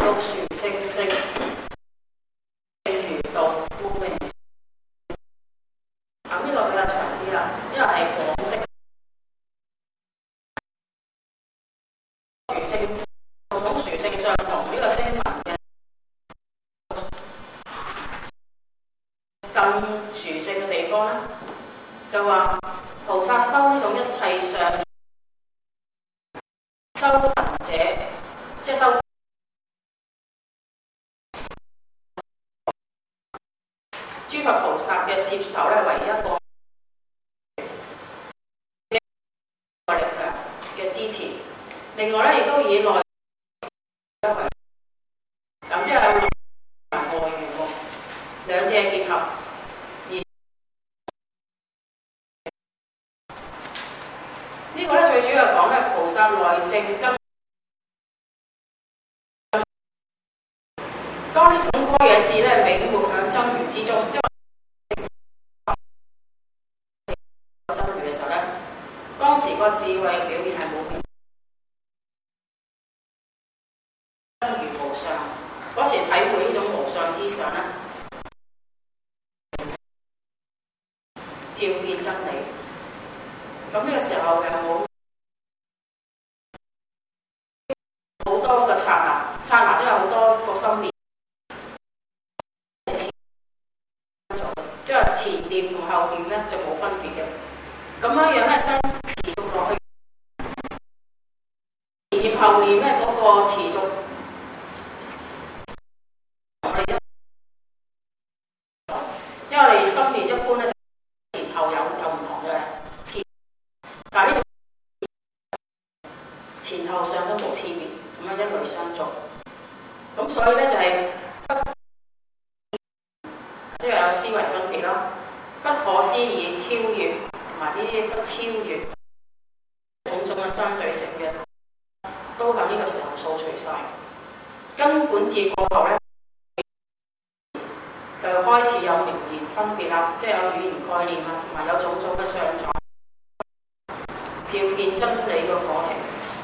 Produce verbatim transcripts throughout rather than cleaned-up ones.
福殊聲聲，正如道孤明。咁呢個比較長啲啦，因為係廣式。殊聲道統殊聲相同，呢個聲文嘅更殊勝嘅地方咧，就話菩薩修呢種一切相修行者，即係修諸佛菩薩嘅攝受咧，為一個力量嘅支持。另外咧，亦都以內為咁，即係外緣喎，兩者結合。呢個咧最主要係講咧菩薩內證真。當呢種般若智咧永活響真如之中，即係真如嘅時候咧，當時個智慧表現係冇變，真如無相。嗰時體會呢種無相之相咧，照見真理。咁呢個時候有冇好多個剎那？剎那即係好多個心念，即係前念同後念咧就冇分別嘅。咁樣樣咧，相持續落去，前念後念咧嗰個持續，因為我哋心念一般咧就前後有有唔同嘅。但係呢種前後相都冇差別，咁樣一類相續。咁所以咧就係即係有思維分別啦，不可思議超越同埋呢啲不超越種種嘅相對性嘅，都喺呢個時候掃除晒。根本智過後咧，就開始有名言分別啦，即係有語言概念啊，同埋有種種嘅相狀。照見真理嘅過程，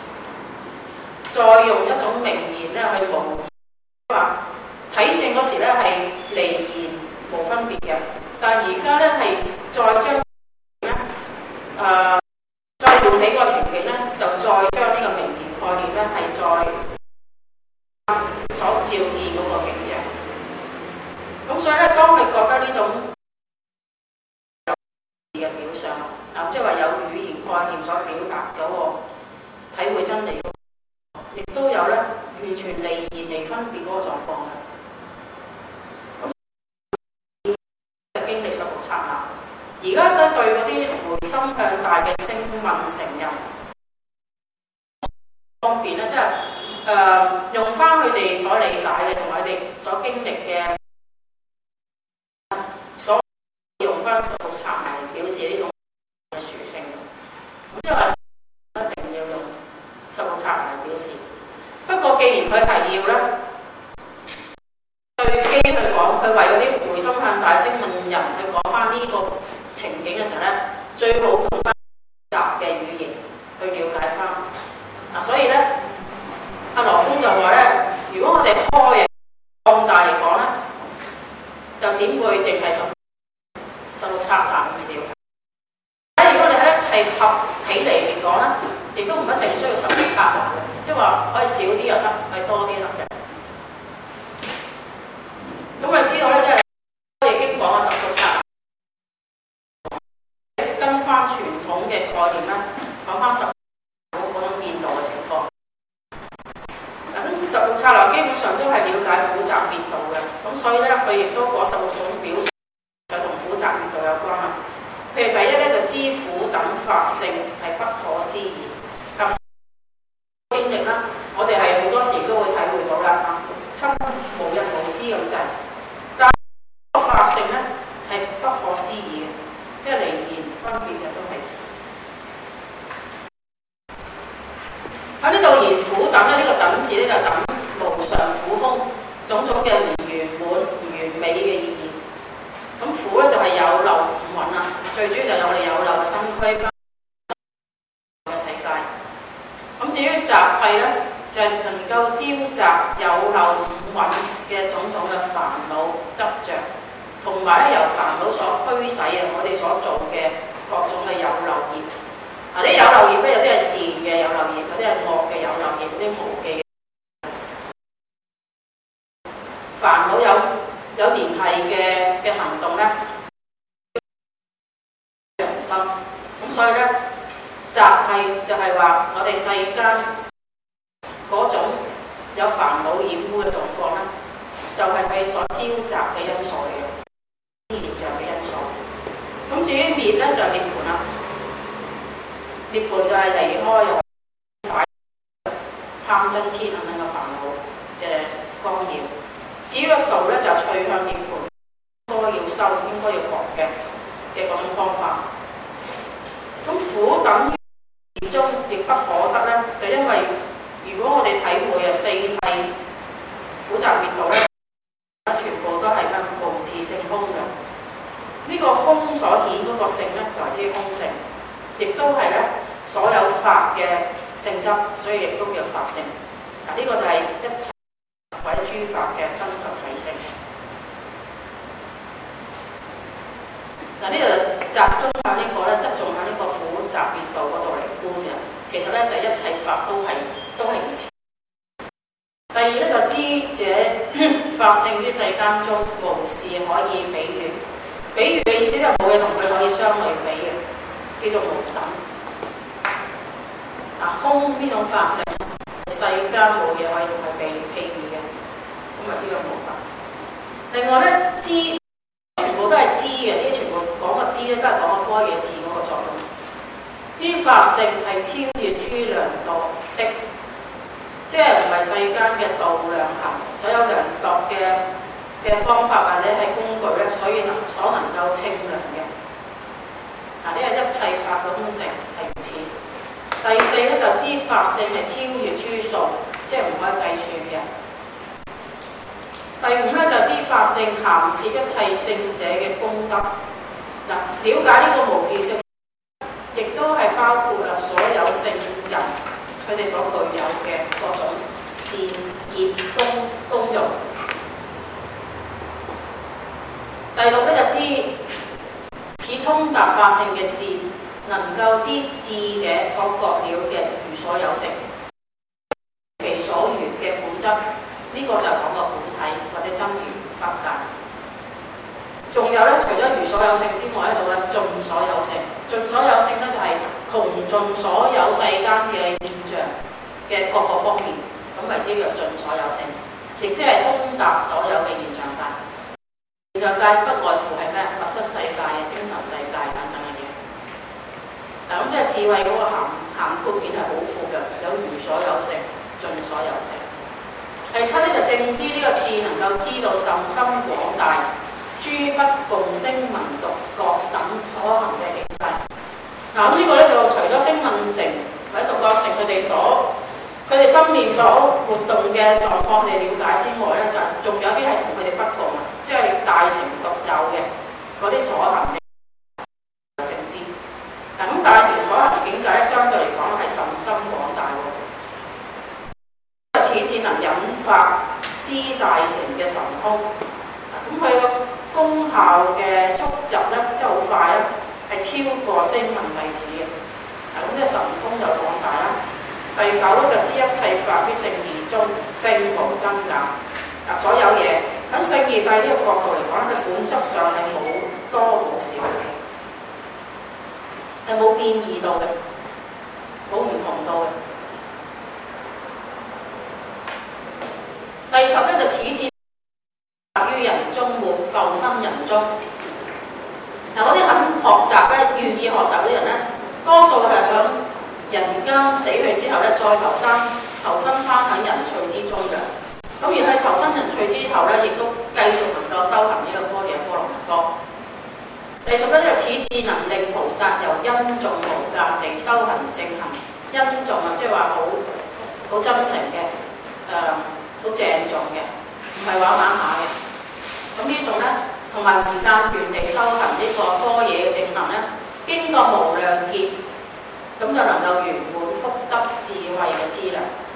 再用一種名言咧去模擬，話體證嗰時咧係離言無分別嘅，但而家咧係再將咧誒再喚起個情景咧，就再將呢個名言概念咧係再所照見嗰個景象。咁所以咧，當你覺得呢種嘅表象啊，即係話有語言概念所表達嗰個體會真理，亦都有咧完全離言離分別嗰個狀況嘅。咁經歷十六剎那，而家咧對嗰啲回心向大嘅聲聞乘人方便咧，即係誒、呃、用翻佢哋所理解嘅同埋佢哋所經歷嘅，所用翻十六剎那嚟表示呢種殊勝。咁因為一定要用十六剎那嚟表示。不過既然佢係要咧對機去講，佢為嗰啲回心向大聲聞人去講翻呢個情景嘅時候咧，最好用翻雜嘅語言去了解翻。嗱、啊，所以咧，阿羅公就話咧，如果我哋開嘅放大嚟講咧，就點會淨係十十六剎那咁少？如果你咧係合起嚟嚟講咧，亦都唔一定需要十六剎那嘅，即係話可以少啲又得，可以多啲又得。咁我哋知道咧，即係《易經》講嘅十六剎那，跟翻傳統嘅概念咧，講翻十嗰種變道嘅情況。咁十六剎那基本上都係了解苦集滅道嘅，咁所以咧佢亦都嗰十六種表述就同苦集滅道有關啦。譬如第一咧就知苦等法性係不可思議，及經歷啦，我哋係好多時都會體會到啦，差唔多無日無之咁滯。但係個法性咧係不可思議嘅，即係離言分別嘅都係。喺呢度言苦等咧，呢、這個等字咧就等無常苦空種種嘅唔圓滿、唔完美嘅意義。咁苦咧就係有漏唔穩啦，最主要就係我哋有漏嘅心區嘅世界。咁至於集諦咧， 就係能夠招集有漏五蘊嘅種種嘅煩惱執着，同埋咧由煩惱所驅使啊，我哋所做嘅各種嘅有漏業。嗱，啲有漏業咧，有啲係善嘅有漏業，有啲係惡嘅有漏業，有啲無記嘅煩惱有有聯繫嘅嘅行動咧，人生。咁所以咧，集係就係話我哋世間嗰種有煩惱染污嘅狀況咧，就係、是、佢所招集嘅因素嚟嘅，業障嘅因素。咁至於滅咧，就係涅槃啦。涅槃就係離開貪嗔痴等等嘅煩惱嘅干擾。至於個道咧，就係趨向涅槃，應該要修、應該要學嘅嘅嗰種方法。咁苦等於始終亦不可得咧，就因為如果我哋體會啊四諦苦集滅道咧，全部都係咩無自性空嘅。呢、這個空所顯嗰個性咧，就係指空性，亦都係咧所有法嘅性質，所以亦都叫法性。嗱，呢個就係一切或者諸法嘅真實體性。嗱，呢度集中喺呢個咧，側重喺呢個苦集滅道嗰度嚟觀嘅。其實咧就係、一切法都係都係如此。第二咧就知者法性於世間中無事可以比喻。比喻嘅意思就冇嘢同佢可以相類比嘅，叫做無等。嗱，空呢種法性，世間冇嘢可以同佢比比喻嘅，咁啊知佢無等。另外咧，知全部都係知嘅，呢啲全部講個知咧，都係講個般若字嗰個作用。知法性係超越諸量度的，即係唔係世間嘅度量衡，所有量度嘅嘅方法或者係工具咧，所以能所能夠稱量嘅。嗱，呢個一切法嘅空性係如此。第四咧就知法性係超越諸數，即係唔可以計算嘅。第五咧就知法性涵攝一切聖者嘅功德。嗱，了解呢個無自性，亦都係包括啊所有聖人佢哋所具有嘅各種善業功功用。第六咧就知此通達法性嘅智，能夠知智者所覺了嘅如所有性，其所緣嘅本質。呢、這個就係講個本體或者真如法界。仲有咧，除咗如所有性之外咧，仲有盡所有性。盡所有性咧就係窮盡所有世間嘅現象嘅各個方面，咁為之叫盡所有性，亦即係通達所有嘅現象界。現象界不外乎係咩？物質世界、精神世界等等嘅嘢。嗱，咁即係智慧嗰個涵涵括面係好闊嘅，有如所有性、盡所有性。第七咧就正知呢個智能夠知道甚深廣大，諸不共聲聞獨覺等所行嘅境界。嗱，咁呢個咧就除咗聲聞乘或者獨覺乘佢哋所佢哋心念所活動嘅狀況，你了解之外咧，就仲有啲係同佢哋不共啊，即係大乘獨有嘅嗰啲所行嘅正知。嗱，咁大乘所行境界咧，相對嚟講係甚深廣大喎。此智能引發知大乘嘅神通。咁佢個功效嘅速疾咧，即係好快咧，係超過聲聞弟子嘅。嗱，咁即係神通就廣大啦。第九咧就知一切法於聖義中，性無增減。嗱，所有嘢喺聖義諦呢個角度嚟講，佢本質上係冇多冇少嘅，係冇變異到嘅，冇唔同到嘅。第十咧就此智於人中沒復生人中。嗱，嗰啲肯學習咧、願意學習嗰啲人咧，多數係響人間死去之後咧，再投生，投生翻喺人趣之中嘅。咁而喺投生人趣之後咧，亦都繼續能夠修行呢個般若波羅蜜多。第十一就此智能令菩薩由因重無間地修行正行。因重啊，即係話好好真誠嘅，誒、呃。好鄭重嘅，唔係玩玩下嘅。咁呢種咧，同埋無間斷地修行呢個般若嘅正行咧，經過無量劫，咁就能夠圓滿福德智慧嘅資糧。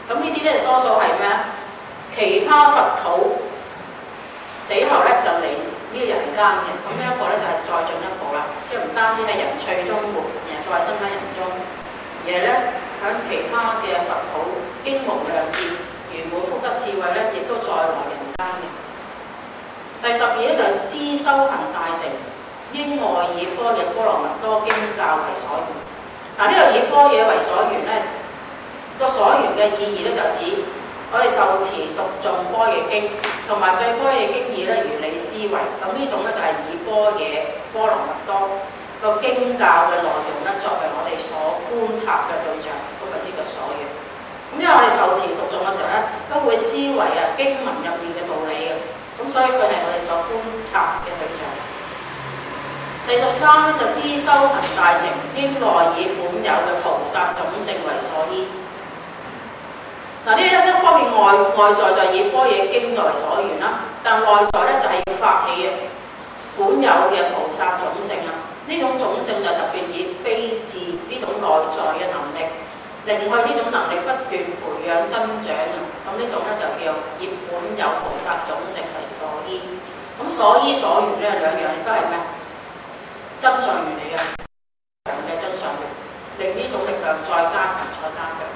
咁呢啲咧多數係咩啊？其他佛土死後咧就嚟呢個人間嘅，咁呢一個咧就係再進一步啦，即係唔單止係人趣中活，然後再生喺人中，而係咧喺其他嘅佛土經無量劫圓滿福德智慧咧，亦都再來人間嘅。第十二咧就係知修行大成，應外以般若波羅蜜多經教為所緣。嗱，呢個以般若為所緣咧，個所緣嘅意義咧就指我哋受持讀誦般若經，同埋對般若經義咧如理思維。咁呢種咧就係以般若波羅蜜多個經教嘅內容咧作為我哋所觀察嘅對象，咁咪知叫所緣。咁因為我哋受持讀誦嘅時候咧，都會思維啊經文入面嘅道理嘅，咁所以佢係我哋所觀察嘅對象。第十三咧就知修行大成，應內以本有嘅菩薩種性為所依。嗱，呢一一方面外外在就係以般若經作為所緣啦，但內在咧就係要發起嘅本有嘅菩薩種性啦。呢種種性就特別以悲智呢種內在嘅能力，令佢呢種能力不斷培養增長啊。咁呢種咧就叫以本有菩薩種性為所依。咁所依所緣呢兩樣都係咩？真相緣嚟嘅，人嘅真相緣，令呢種力量再加強再加強。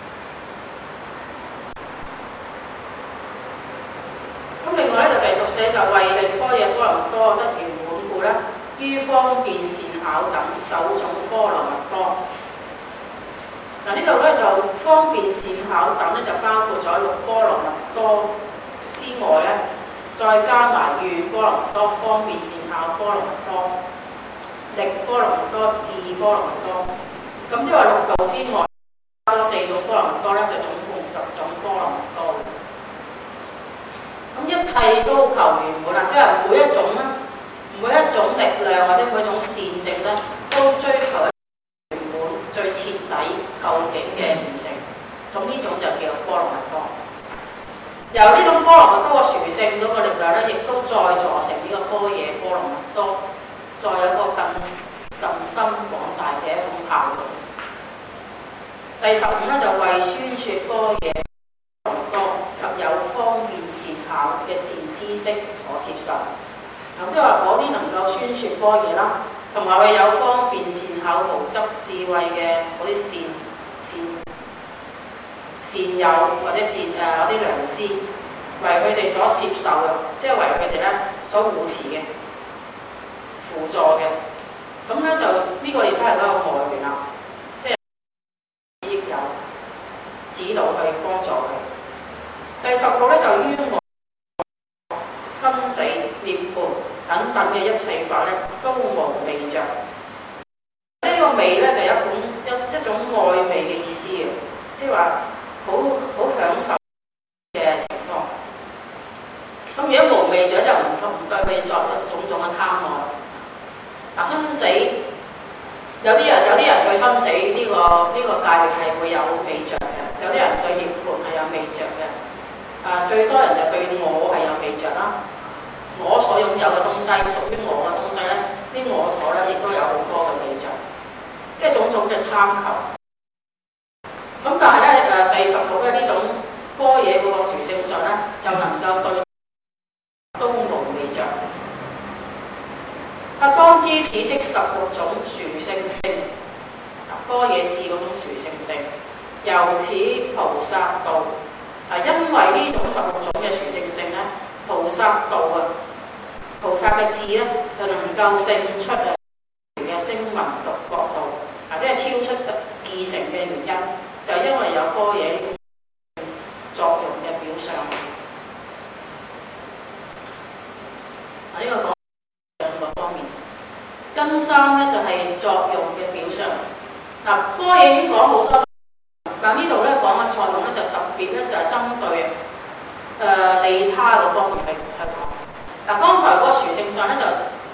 咁另外咧就第十四就為令般若波羅蜜多得圓滿故咧，於方便善巧等九種波羅蜜多。嗱，呢度咧就方便善巧等咧就包括咗六波羅蜜多之外咧，再加埋願波羅蜜多、方便善巧波羅蜜多、力波羅蜜多、智波羅蜜多。咁即係話六度之外加多四種波羅蜜多咧，就總共十種波羅蜜多。咁一切都求圓滿啦，即係每一種咧，每一種力量或者每一種善性咧，都追求圓滿、最徹底、究竟嘅完成。咁呢種就叫做波羅蜜多。由呢種波羅蜜多嘅殊勝嗰個力量咧，亦都再助成呢個般若波羅蜜多，再有一個更甚深廣大嘅一種效用。第十五咧就為宣説般若多及有方便善巧嘅善知識所攝受。咁即係話嗰啲能夠宣説般若啦，同埋佢有方便善巧無執智慧嘅嗰啲善善善友或者善誒嗰啲良師，為佢哋所攝受嘅，即係為佢哋咧所護持嘅、輔助嘅。咁咧就呢、這個亦都係嗰個外緣啦，即係益友指導去幫助佢。第十六咧就於我生死涅槃等等嘅一切法咧，都無味著。呢、這個味咧就有一種一一種愛味嘅意思嘅，即係話好好享受嘅情況。咁如果無味著就唔唔對佢作種種嘅貪愛。嗱，生死有啲人有啲人對生死呢、這個呢、這個界域係會有味著嘅，有啲人對涅槃係有味著嘅。啊，最多人就對我係有味著啦，我所擁有嘅東西，屬於我嘅東西咧，啲我所咧亦都有好多嘅味著，即係種種嘅貪求。咁但係咧誒第十六咧呢種般若嗰個殊勝上咧，就能夠對都無味著。啊，當知此即十六種殊勝性，般若智嗰種殊勝性，由此菩薩道。啊，因為呢種十六種嘅殊勝性咧，菩薩道啊，菩薩嘅智咧就能夠勝出啊嘅聲聞獨覺道，或者係超出二乘嘅原因，就係因為有般若呢種作用嘅表象。啊，呢、這個講兩個方面，根三咧就係、是、作用嘅表象。嗱、啊，般若已經講好多。但呢度咧講嘅作用咧就特別咧就係針對誒、呃、利他嗰方面去去講。嗱，剛才嗰個殊勝上咧就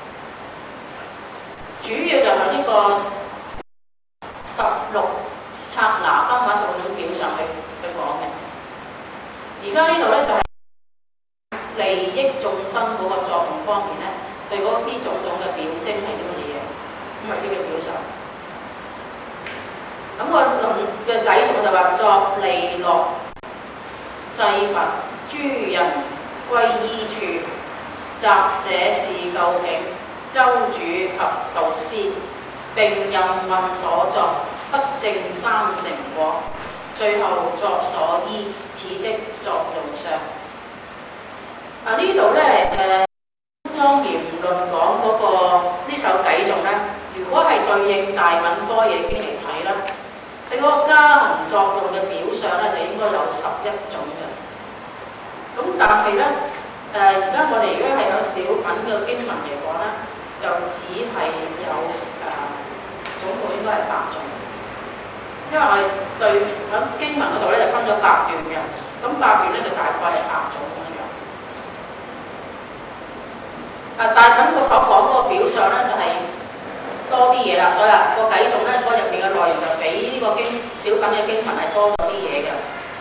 主要就係呢個十六剎那心或者十六種表上去去講嘅。而家呢度咧就係、是、利益眾生嗰個作用方面咧，對嗰啲種種嘅表徵係啲乜嘢？咁咪即叫表象。咁個論嘅偈頌就話作利樂祭佛諸人歸依處，擇寫是究竟，周主及導師，並任運所作，得正三成果，最後作所依，此即作用上。啊，呢度咧誒莊嚴論講嗰個呢首偈頌咧，如果係對應大品般若經嚟睇咧，喺嗰個加行作用嘅表上咧，就應該有十一種嘅。咁但係咧誒，而家我哋如果係有小品嘅經文嚟講咧，就只係有誒、呃、總共應該係八種。因為我哋對喺經文嗰度咧就分咗八段嘅，咁八段咧就大概係八種咁樣。啊，大品我所講嗰個表上咧就係、是、多啲嘢啦，所以啊個偈頌咧嗰入邊嘅內容就比呢個經小品嘅經文係多咗啲嘢嘅。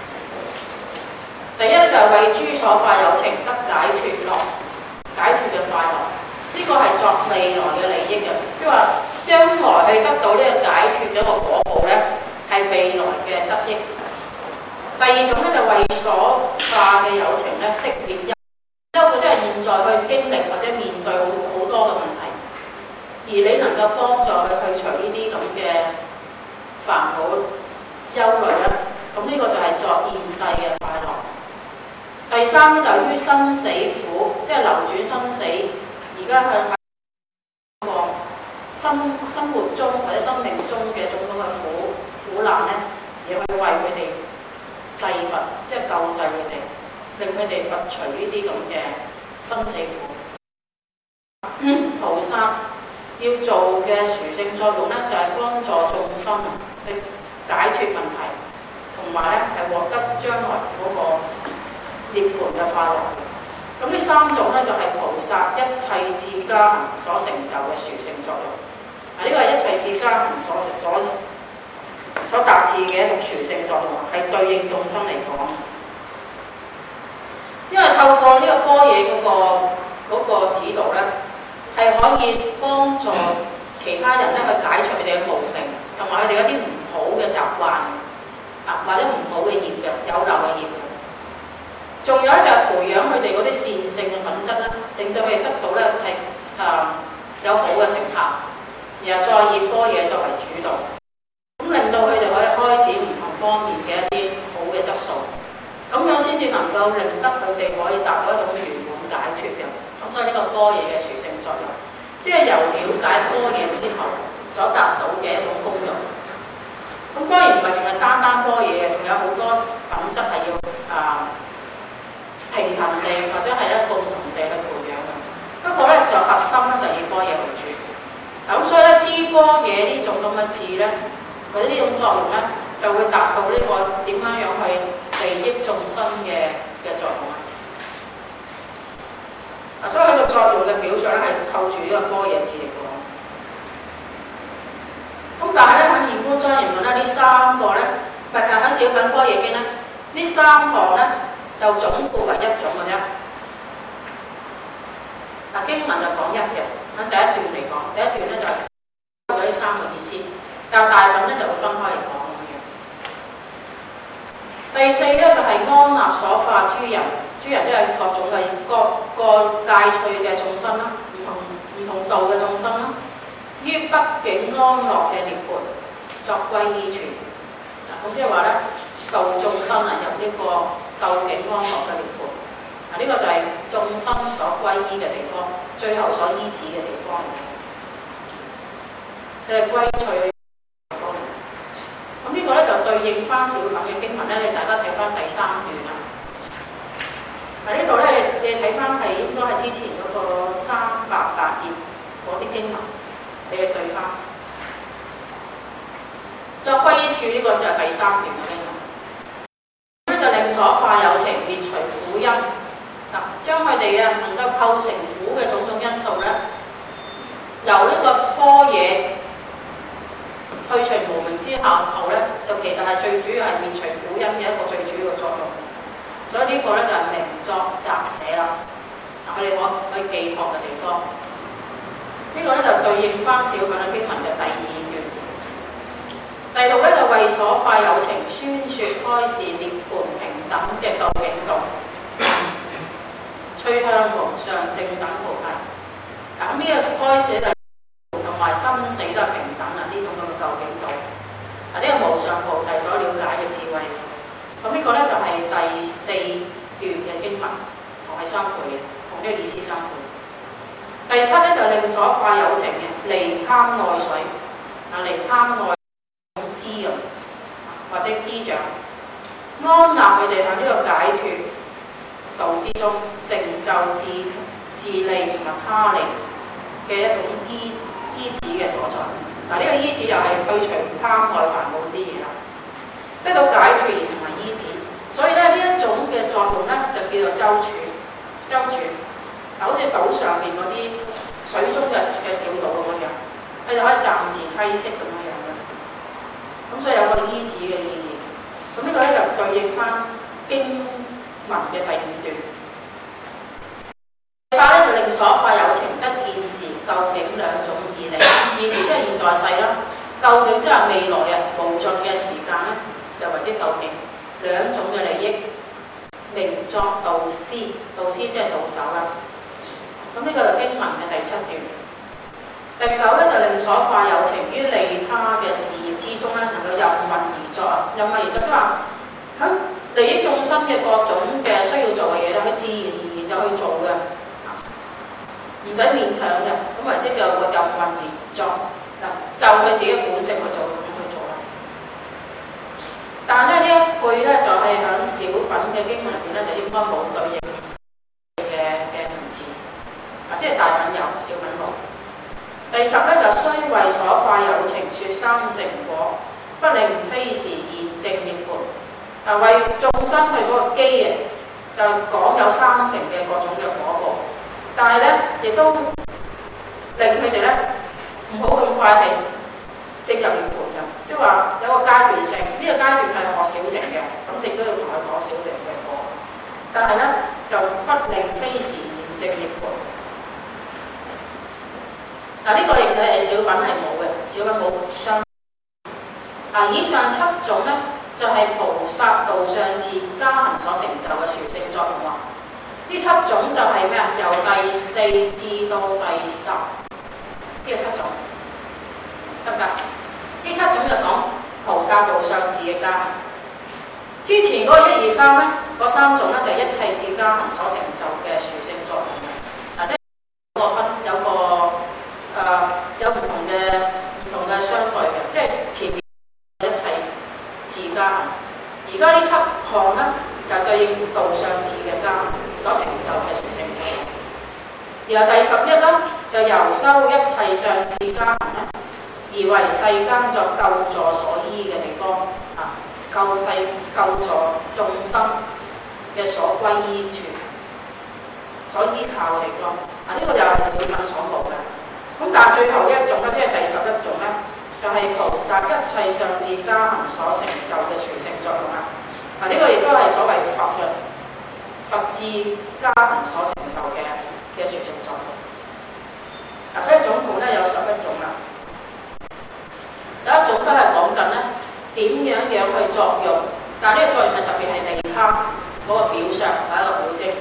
第一就係為諸所化有情得解脫樂，解脫嘅快樂，呢、這個係作未來嘅利益嘅，即係話將來去得到呢個解脫嘅一個果報咧，係未來嘅得益。第二種咧就為所化嘅有情咧息滅憂，憂即係現在去經歷或者面對好好多嘅問題，而你能夠幫助佢去除呢啲咁嘅煩惱憂慮咧，咁呢個就係作現世嘅快樂。第三咧就係於生死苦，即係流轉生死，而家向個生生活中或者生命中嘅種種嘅苦苦難咧，而去為佢哋濟拔，即係救濟佢哋，令佢哋拔除呢啲咁嘅生死苦。嗯、菩薩要做嘅殊勝作用咧，就係、是、幫助眾生去解脫問題，同埋咧係獲得將來嗰、那個涅槃嘅快樂。咁呢三種咧就係、是、菩薩一切智加行所成就嘅殊勝作用。啊，呢個係一切智加行所所所達至嘅一種殊勝作用，係對應眾生嚟講。因為透過呢個般若嗰個嗰個指導咧，係可以幫助其他人咧去解除佢哋嘅無明，同埋佢哋一啲唔好嘅習慣啊，或者唔好嘅業嘅有漏嘅業。仲有咧就係培養佢哋嗰啲善性嘅品質咧，令到佢哋得到咧係誒有好嘅成效，然後再以般若作為主導，咁令到佢哋可以開展唔同方面嘅一啲好嘅質素，咁樣先至能夠令得佢哋可以達到一種圓滿解脫嘅。咁所以呢個般若嘅殊勝作用，即係由了解般若之後所達到嘅一種功用。咁當然唔係淨係單單般若嘅，仲有好多品質係要啊。呃平衡地或者係咧共同地去培養嘅，不過咧就核心咧就以般若為主。嗱咁所以咧知般若呢種咁嘅智咧，或者呢種作用咧，就會達到呢個點樣樣去利益眾生嘅嘅作用啊！嗱，所以佢個作用嘅表象咧係扣住呢個般若智嚟講。咁但係咧喺《現觀莊嚴論》咧呢三個咧，唔係喺《小品般若經》咧呢三項咧。就總括為一種嘅啫。嗱，經文就講一嘅，喺第一段嚟講，第一段咧就係有呢三個意思，但係大品咧就會分開嚟講咁嘅。第四咧就係、是、安立所化諸人，諸人即係各種嘅各個界趣嘅眾生啦，唔同唔同道嘅眾生啦，於畢竟安樂嘅涅槃作歸依處。嗱，咁即係話咧，度眾生啊入呢、這個。究竟安樂嘅涅槃，嗱、這、呢個就係眾生所歸依嘅地方，最後所依止嘅地方。誒歸趣嘅地方。咁呢個咧就對應翻小品嘅經文咧，你大家睇翻第三段啦。嗱呢度咧，你睇翻係應該係之前嗰個三百八頁嗰啲經文，你去對翻。作歸依處呢個就係第三段嘅經文。就令所化有情滅除苦因，嗱，將佢哋啊能夠構成苦嘅種種因素咧，由呢個般若去除無明之後後咧，就其實係最主要係滅除苦因嘅一個最主要嘅作用。所以呢個咧就係明作擇寫啦，嗱，佢哋可可以寄託嘅地方。呢、這個咧就對應翻小品嘅經文嘅第二段。第六咧就為所化有情宣説開示涅槃平等等嘅究竟道，趨向無上正等菩提。嗱，咁呢個開始就同埋生死都係平等啦，呢種咁嘅究竟道。嗱，呢個無上菩提所了解嘅智慧。咁呢個咧就係第四段嘅經文，同係相配嘅，同呢個意思相配。第七咧就令所化有情嘅離貪愛水，啊離貪愛滋潤或者滋長，安立佢哋喺呢個解脫道之中，成就自自利同埋他利嘅一種依依止嘅所在。嗱，呢個依止又係去除貪愛煩惱啲嘢啦，得到解脫而成為依止。所以咧呢一種嘅作用咧就叫做周處，周處。嗱，好似島上邊嗰啲水中嘅嘅小島咁樣，佢就可以暫時棲息咁樣樣嘅。咁所以有個依止嘅意義。咁呢個咧就對應翻經文嘅第五段。法咧就令所化有情得現時究竟兩種義利。現時即係現在世啦，究竟即係未來啊無盡嘅時間咧，就為之究竟兩種嘅利益，名作導師，導師即係導手啦。咁呢個就經文嘅第七段。第九咧就令所化有情於利他嘅事業之中咧，能夠任運而作啊！任運而作即係話喺利益眾生嘅各種嘅需要做嘅嘢咧，佢自然而然就去做嘅，唔使勉強嘅。咁或者叫任運而作嗱，就佢自己本性去做咁樣去做啦。但係咧呢一句咧就係喺小品嘅經文入邊咧，就應該冇對應嘅嘅文字啊，即係大品有，小品冇。第十咧就雖為所化有情説三成果，不令非時現正涅槃。嗱，為眾生去嗰個機嘅，就講有三成嘅各種嘅果報，但係咧亦都令佢哋咧唔好咁快係正入涅槃嘅，即係話有個階段性，呢、這個階段係學小乘嘅，咁亦都要同佢講小乘嘅果，但係咧就不令非時現正涅槃。嗱，呢個亦係小品係冇嘅，小品冇相。嗱，以上七種咧就係、是、菩薩道上自加行所成就嘅殊勝作用喎。呢七種就係咩啊？由第四至到第十，呢個七種得唔得？呢七種就講菩薩道上自嘅加行。之前嗰個一二三咧，嗰三種咧就係、是、一切自加行所成就嘅殊勝作用。嗱，即係有個分有個誒、呃、有唔同嘅唔同嘅相對嘅，即係前面一切自加行，而家呢七項咧就對應道上自嘅加行所成就嘅殊勝作用。然後第十一咧就由修一切上自加行咧，而為世間作救助所依嘅地方啊，救世救助眾生嘅所歸依處、所依靠嘅地方啊，呢、這個就係小品所冇嘅。咁但係最後一種咧，即係第十一種咧，就係、是、菩薩一切上自加行所成就嘅殊勝作用啦。嗱，呢個亦都係所謂佛嘅佛自加行所成就嘅嘅殊勝作用。嗱，所以總共咧有十一種啦。十一種都係講緊咧點樣樣去作用，但係呢個作用係特別係利他嗰個表象係一個表徵。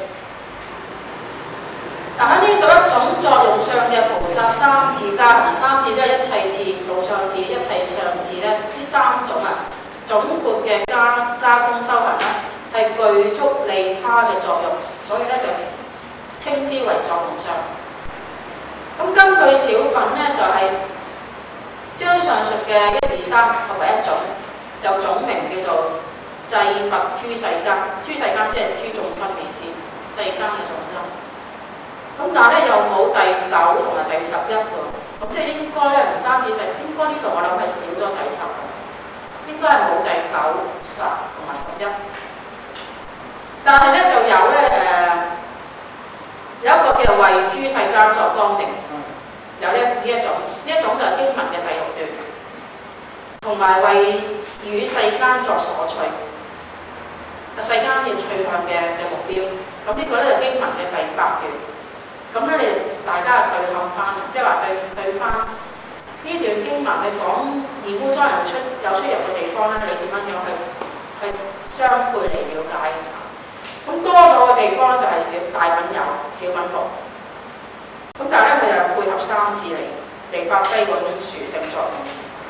嗱，喺呢十一種作用上嘅菩薩三自加行，三自即係一切自、道上自、一切上自咧，呢三種啊總括嘅加加工修行咧，係具足利他嘅作用，所以咧就稱之為作用相。咁根據小品咧，就係、是、將上述嘅一二三合為一種，就總名叫做濟拔諸世間。諸世間即係諸眾生意思，世間嘅眾生。咁但係咧又冇第九同埋第十一喎，咁即係應該咧唔單止係，應該呢度我諗係少咗第十，應該係冇第九、十同埋十一。但係咧就有咧誒、呃，有一個叫為諸世間作光明，有呢呢一種，呢一種就係經文嘅第六段，同埋為與世間作所趣，世間要趨向嘅嘅目標。咁呢個咧就經文嘅第八段。咁咧，你大家對看翻，即係話對對翻呢段經文，你講二烏莊人出有出入嘅地方咧，你點樣樣去去去相配嚟了解。咁多咗嘅地方咧就係小大品有、小品無。咁但係咧佢就配合三字嚟嚟發揮嗰種殊勝作用。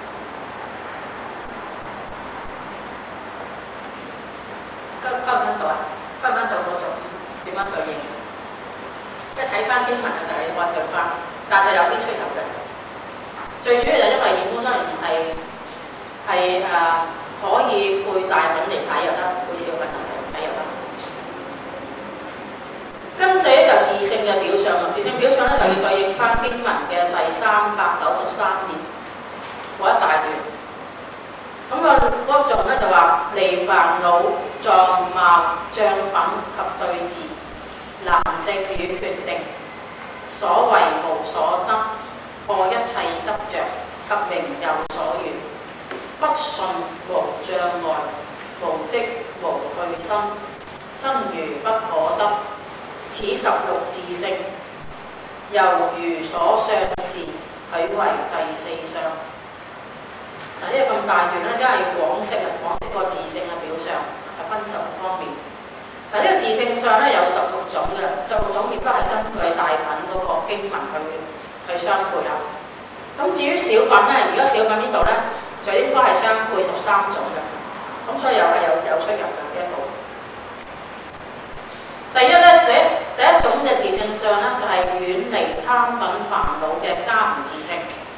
分分唔分到啊？分唔分到嗰種點樣對應？即係睇翻經文嘅時候，你按對翻，但係有啲出入嘅。最主要就因為現觀雖然係係誒可以配大品嚟睇又得，配小品嚟睇又得。跟住咧就自性嘅表象啦，自性表象咧就要對應翻經文嘅第三百九十三頁嗰一大段。咁、那個嗰、那個頌咧就話：離煩惱狀貌像粉及對治，難勝與決定，所為無所得，破一切執着，及名有所願，不順無障礙，無跡無去身，真如不可得。此十六自性，猶如所相事，許為第四相。嗱，呢個咁大段咧，因為廣釋啊，廣釋個自性嘅表象，就分十個方面。嗱，呢個自性相咧有十六種嘅，十六種亦都係根據大品嗰個經文去去相配啦。咁至於小品咧，而家小品呢度咧，就應該係相配十三種嘅，咁所以又係有有出入嘅呢一度。第一咧，第一第一種嘅自性相咧，就係、是、遠離貪品煩惱嘅加行自性。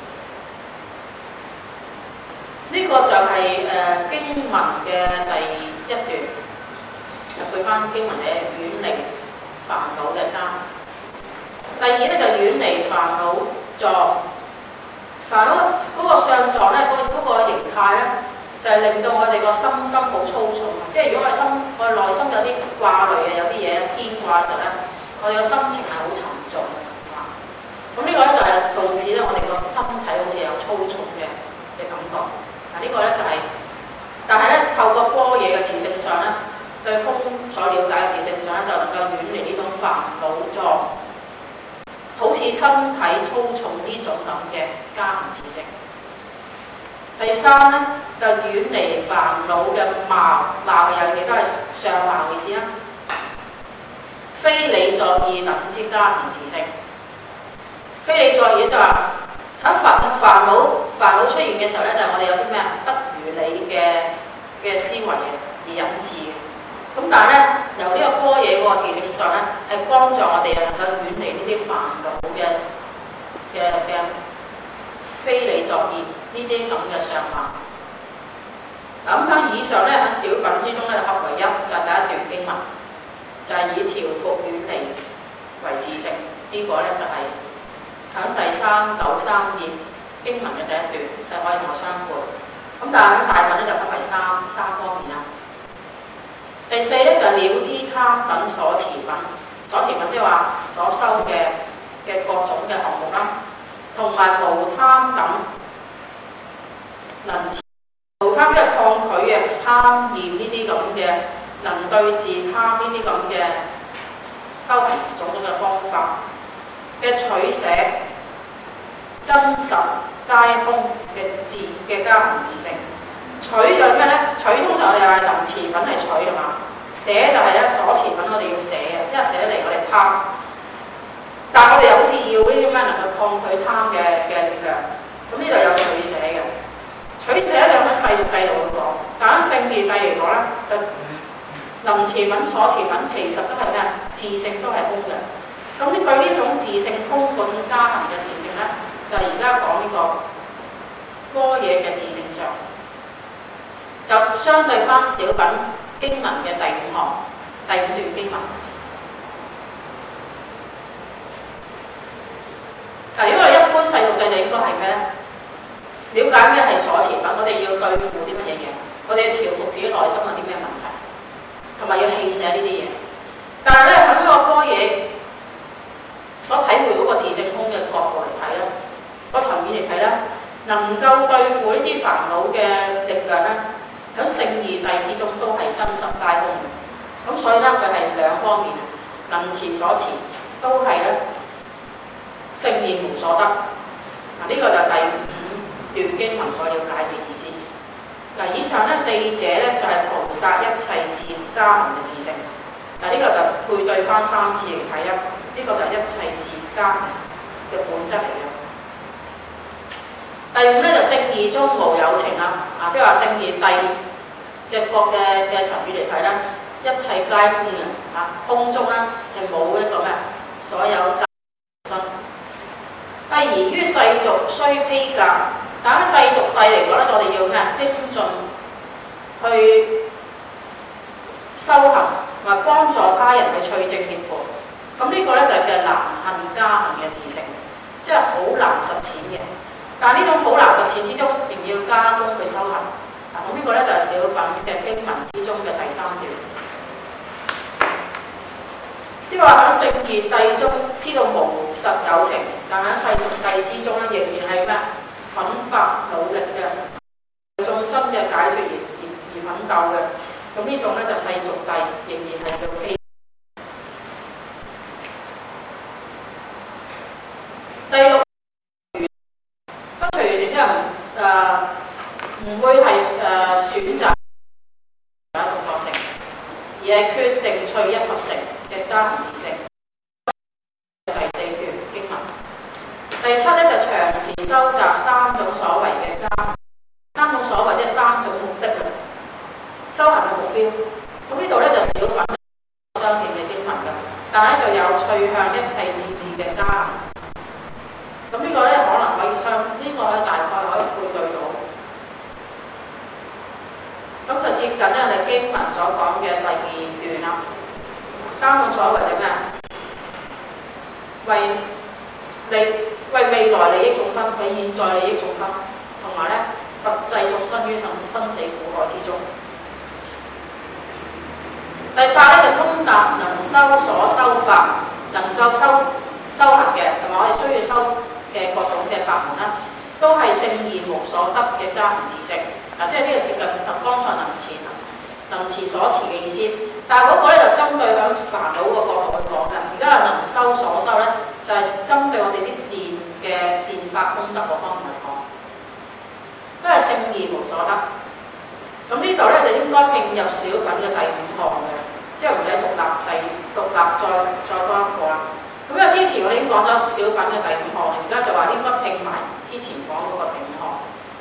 呢、這個就係、是、誒、呃、經文嘅第一段，就配翻經文嘅遠離煩惱嘅加行。第二咧就遠離煩惱狀，煩惱嗰個相狀咧，嗰、那、嗰個形態咧，就係、是、令到我哋個心心好粗重。即係如果我哋心我哋內心有啲掛慮嘅，有啲嘢牽掛嘅時候咧，我哋個心情係好沉重嘅。咁呢個咧就係導致咧我哋個身體好似有粗重嘅嘅感覺。嗱，呢個咧就係、是，但係咧透過般若嘅自性上咧，對空所了解嘅自性上咧，就能夠遠離呢種煩惱狀，好似身體粗重呢種咁嘅加行自性。第三咧就遠離煩惱嘅貌，貌又亦都係相貌嘅意思啦。非理作意等之加行自性，非理作意就話喺煩煩惱煩惱出現嘅時候咧，就係、是、我哋有啲咩啊不如理嘅嘅思維而引致嘅。咁但係咧，由呢個般若嗰個自性上咧，係幫助我哋能夠遠離呢啲煩惱嘅嘅嘅非理作意呢啲咁嘅相貌。嗱，咁喺以上咧喺小品之中咧合為一，就係、是、第一段經文，就係、是、以調伏遠離為自性。這個、呢個咧就係、是。喺第三九三頁經文嘅第一段係可以同我相配，咁但係喺大品咧就分為三三方面啦。第四咧就係、是、了知貪品所持品，所持品即係話所收嘅嘅各種嘅項目啦，同埋無貪等能持無貪即係抗拒嘅貪念呢啲咁嘅，能對治貪呢啲咁嘅修行種種嘅方法。嘅取捨真實皆空嘅自嘅加行自性，取就係咩咧？取通常我哋係能持品嚟取係嘛？捨就係咧所持品我哋要捨嘅，因為捨嚟我哋貪。但係我哋又好似要呢啲咩能夠抗拒貪嘅嘅力量，咁呢度有取捨嘅。取捨咧喺世俗諦度會講，但喺聖義諦嚟講咧，就能持品所持品其實都係咩？自性都係空嘅。咁對呢種自性空嗰種加行嘅自性咧，就係而家講呢個般若嘅自性上，就相對翻小品經文嘅第五行第五段經文。嗱，如果我一般世俗嘅就應該係咩咧？了解咩係所持品，我哋要對付啲乜嘢嘢，我哋要調伏自己內心有啲咩問題，同埋要棄捨呢啲嘢。但係咧喺呢個般若所體會嗰個自性空嘅角度嚟睇咧，個層面嚟睇咧，能夠對付呢啲煩惱嘅力量咧，喺聖義諦之中都係真實皆空嘅。咁所以咧，佢係兩方面，能持所持都係咧聖義無所得。嗱，呢個就係第五段經文所了解嘅意思。 嗱，以上咧四者咧就係、是、菩薩一切智加行嘅自性。嗱，呢個就配對翻三智嚟睇啦。呢、這個就係一切智加行嘅本質嚟嘅。第五咧就聖義中無有情啦，啊，即係話聖義第嘅國嘅嘅層面嚟睇咧，一切皆空嘅，啊，空中咧係冇一個咩所有身。第二於世俗雖披甲，但喺世俗諦嚟講咧，我哋要咩精進去修行，同埋幫助他人去趣證涅槃。咁呢個咧就係叫難行加行嘅自性，即係好難實踐嘅。但係呢種好難實踐之中，仍要加工去修行。嗱，咁呢個咧就係小品嘅經文之中嘅第三段，即係話喺聖義諦中知道無實有情，但喺世俗諦之中咧，仍然係咩奮發努力嘅眾生嘅解脫而而而奮鬥嘅。咁呢種咧就世俗諦仍然係叫披。第六不隨緣性啲人誒唔會係誒、呃、選擇一個覺性，而係決定趣一佛乘嘅加行自性。第四段經文。第七咧就長時收集三種所謂嘅加行，三種所謂即係三種目的嘅修行嘅目標。咁呢度咧就少品相應嘅經文嘅，但係咧就有趣向一切智智嘅加行。咁呢個咧可能可以相，呢、這個咧大概可以配對到。咁就接近咧我哋經文所講嘅第二段啦。三種所謂係咩？為利為未來利益眾生，為現在利益眾生，同埋咧拔濟眾生於生生死苦海之中。第八咧就通達能修所修法，能夠修修行嘅，同埋我哋需要修嘅各種嘅法門啦，都係聖義無所得嘅加行自性。嗱，即係呢個接近剛才能持能持所持嘅意思。但係嗰個咧就針對響煩惱個角度去講嘅。而家係能修所修咧，就係、是、針對我哋啲善嘅善法功德嗰方面嚟講，都係聖義無所得。咁呢度咧就應該併入小品嘅第五項嘅，即係唔使獨立第獨立再再多一個啦。咁因為之前我哋已經講咗小品嘅第五項，而家就話應該併埋之前講嗰個第五項。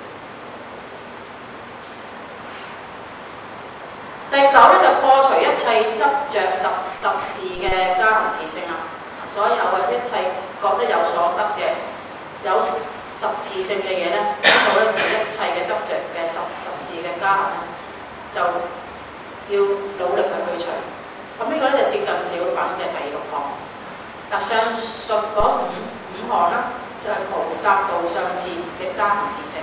第九咧就破除一切執着實實事嘅加行自性啦，所有嘅一切覺得有所得嘅有實自性嘅嘢咧，呢度咧就一切嘅執着嘅實實事嘅加行咧，就要努力去去除。咁呢個咧就接近小品嘅第六項。嗱，上述嗰五五項咧，就係、是、菩薩道上智嘅加行自性。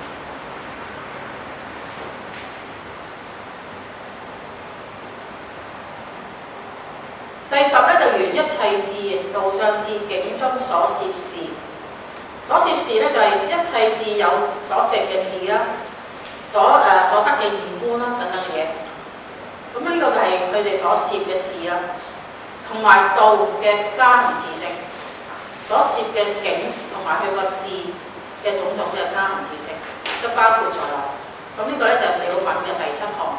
第十咧就緣一切智道上智境中所攝事，所攝事咧就係、是、一切智有所證嘅智啦，所誒、呃、所得嘅現觀啦等等嘅嘢。咁呢個就係佢哋所攝嘅事啦。同埋道嘅加行自性，所攝嘅境同埋佢個智嘅種種嘅加行自性，都包括在內。咁呢個咧就係小品嘅第七項。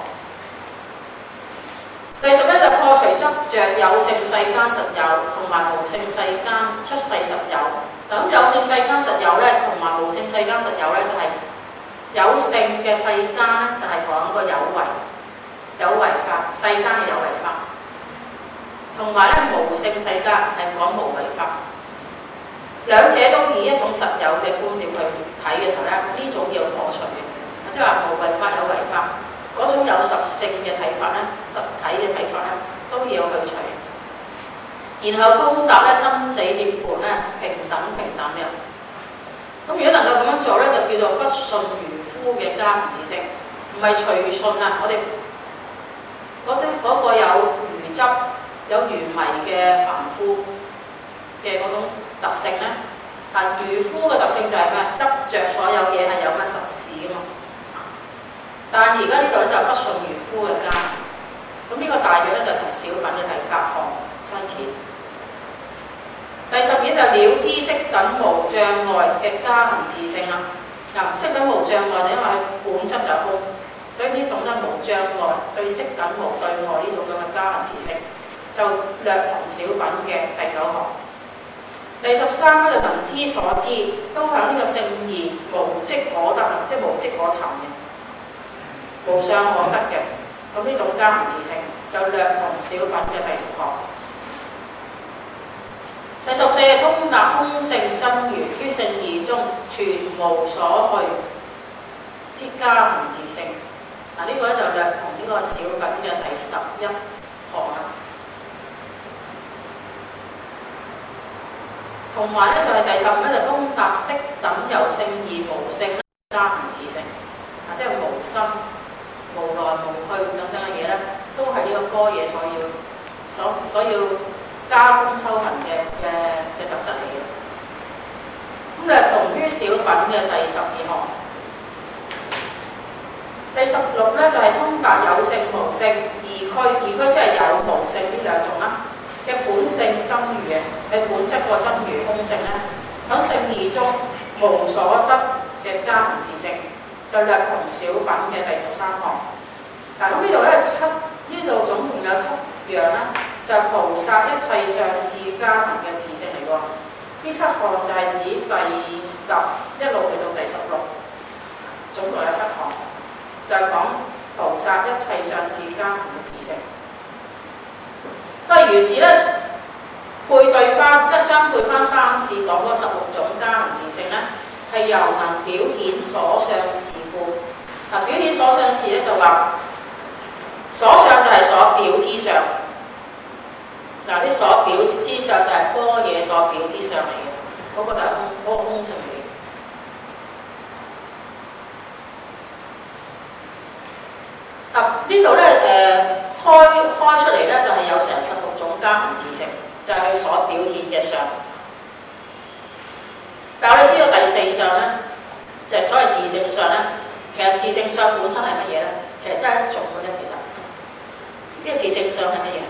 第十咧就破除執着有性世間實有同埋無性世間出世實有。咁有性世間實有咧，同埋無性世間實有咧，就係、是、有性嘅世間咧，就係講個有為有為法，世間嘅有為法。同埋咧無性世間係講無為法，兩者都以一種實有嘅觀點去睇嘅時候咧，呢種要破除嘅，即係話無為法有為法嗰種有實性嘅睇法咧，實體嘅睇法咧，都要去除。然後通達咧生死涅槃咧平等平等嘅。咁如果能夠咁樣做咧，就叫做不信愚夫嘅加行自性，唔係隨信啊！我哋嗰啲嗰個有愚執。有愚迷嘅凡夫嘅嗰種特性咧，但愚夫嘅特性就係咩？執着所有嘢係有咩實事㗎嘛。但係而家呢度咧就係不信愚夫嘅加行。咁呢個大約咧就同小品嘅第八項相似。第十點就了知識等無障礙嘅加行自性啦。嗱，識等無障礙就因為佢本質就係空， 所以呢種咧無障礙對色等無對外呢種咁嘅加行自性，就略同小品嘅第九項。第十三咧就能知所知，都喺呢個聖義無迹可得啊，即係無迹可尋嘅，無相可得嘅。咁呢種加行自性就略同小品嘅第十項。第十四係通達空性真如於聖義中全無所去之加行自性。嗱、這、呢個咧就略同呢個小品嘅第十一項啦。同埋咧就係第十五咧就通達色等由聖義無性加行自性，啊即係無心、無來無去等等嘅嘢咧，都係呢個般若所要所所要加工修行嘅嘅嘅特質嚟嘅。咁略同於小品嘅第十二項。第十六咧就係、是、通達有性無性二區，二區即係有無性呢兩種啦。嘅本性真如嘅，係本質個真如空性咧，喺聖義中無所得嘅加行自性，就略同小品嘅第十三項。嗱咁呢度咧七，呢度總共有七樣啦，就係、是、菩薩一切上智加行嘅自性嚟喎。呢七項就係指第十一路去到第十六，總共有七項，就係、是、講菩薩一切上智加行嘅自性。都係如是咧，配對翻，即係相配翻三字講嗰十六種加行自性咧，係由能表顯所相事故。嗱，表顯所相事咧就話，所相就係所表之相。嗱，啲所表之相就係般若所表之相嚟嘅，嗰、那個就係空，嗰、那個空性嚟嘅。嗱、啊，呢度咧誒。開開出嚟咧，就係、是、有成十六種加行自性，就係、是、佢所表現嘅相。但係我哋知道第四相咧，就係、是、所謂自性相咧。其實自性相本身係乜嘢咧？其實真係一種嘅啫。其實呢個自性相係乜嘢？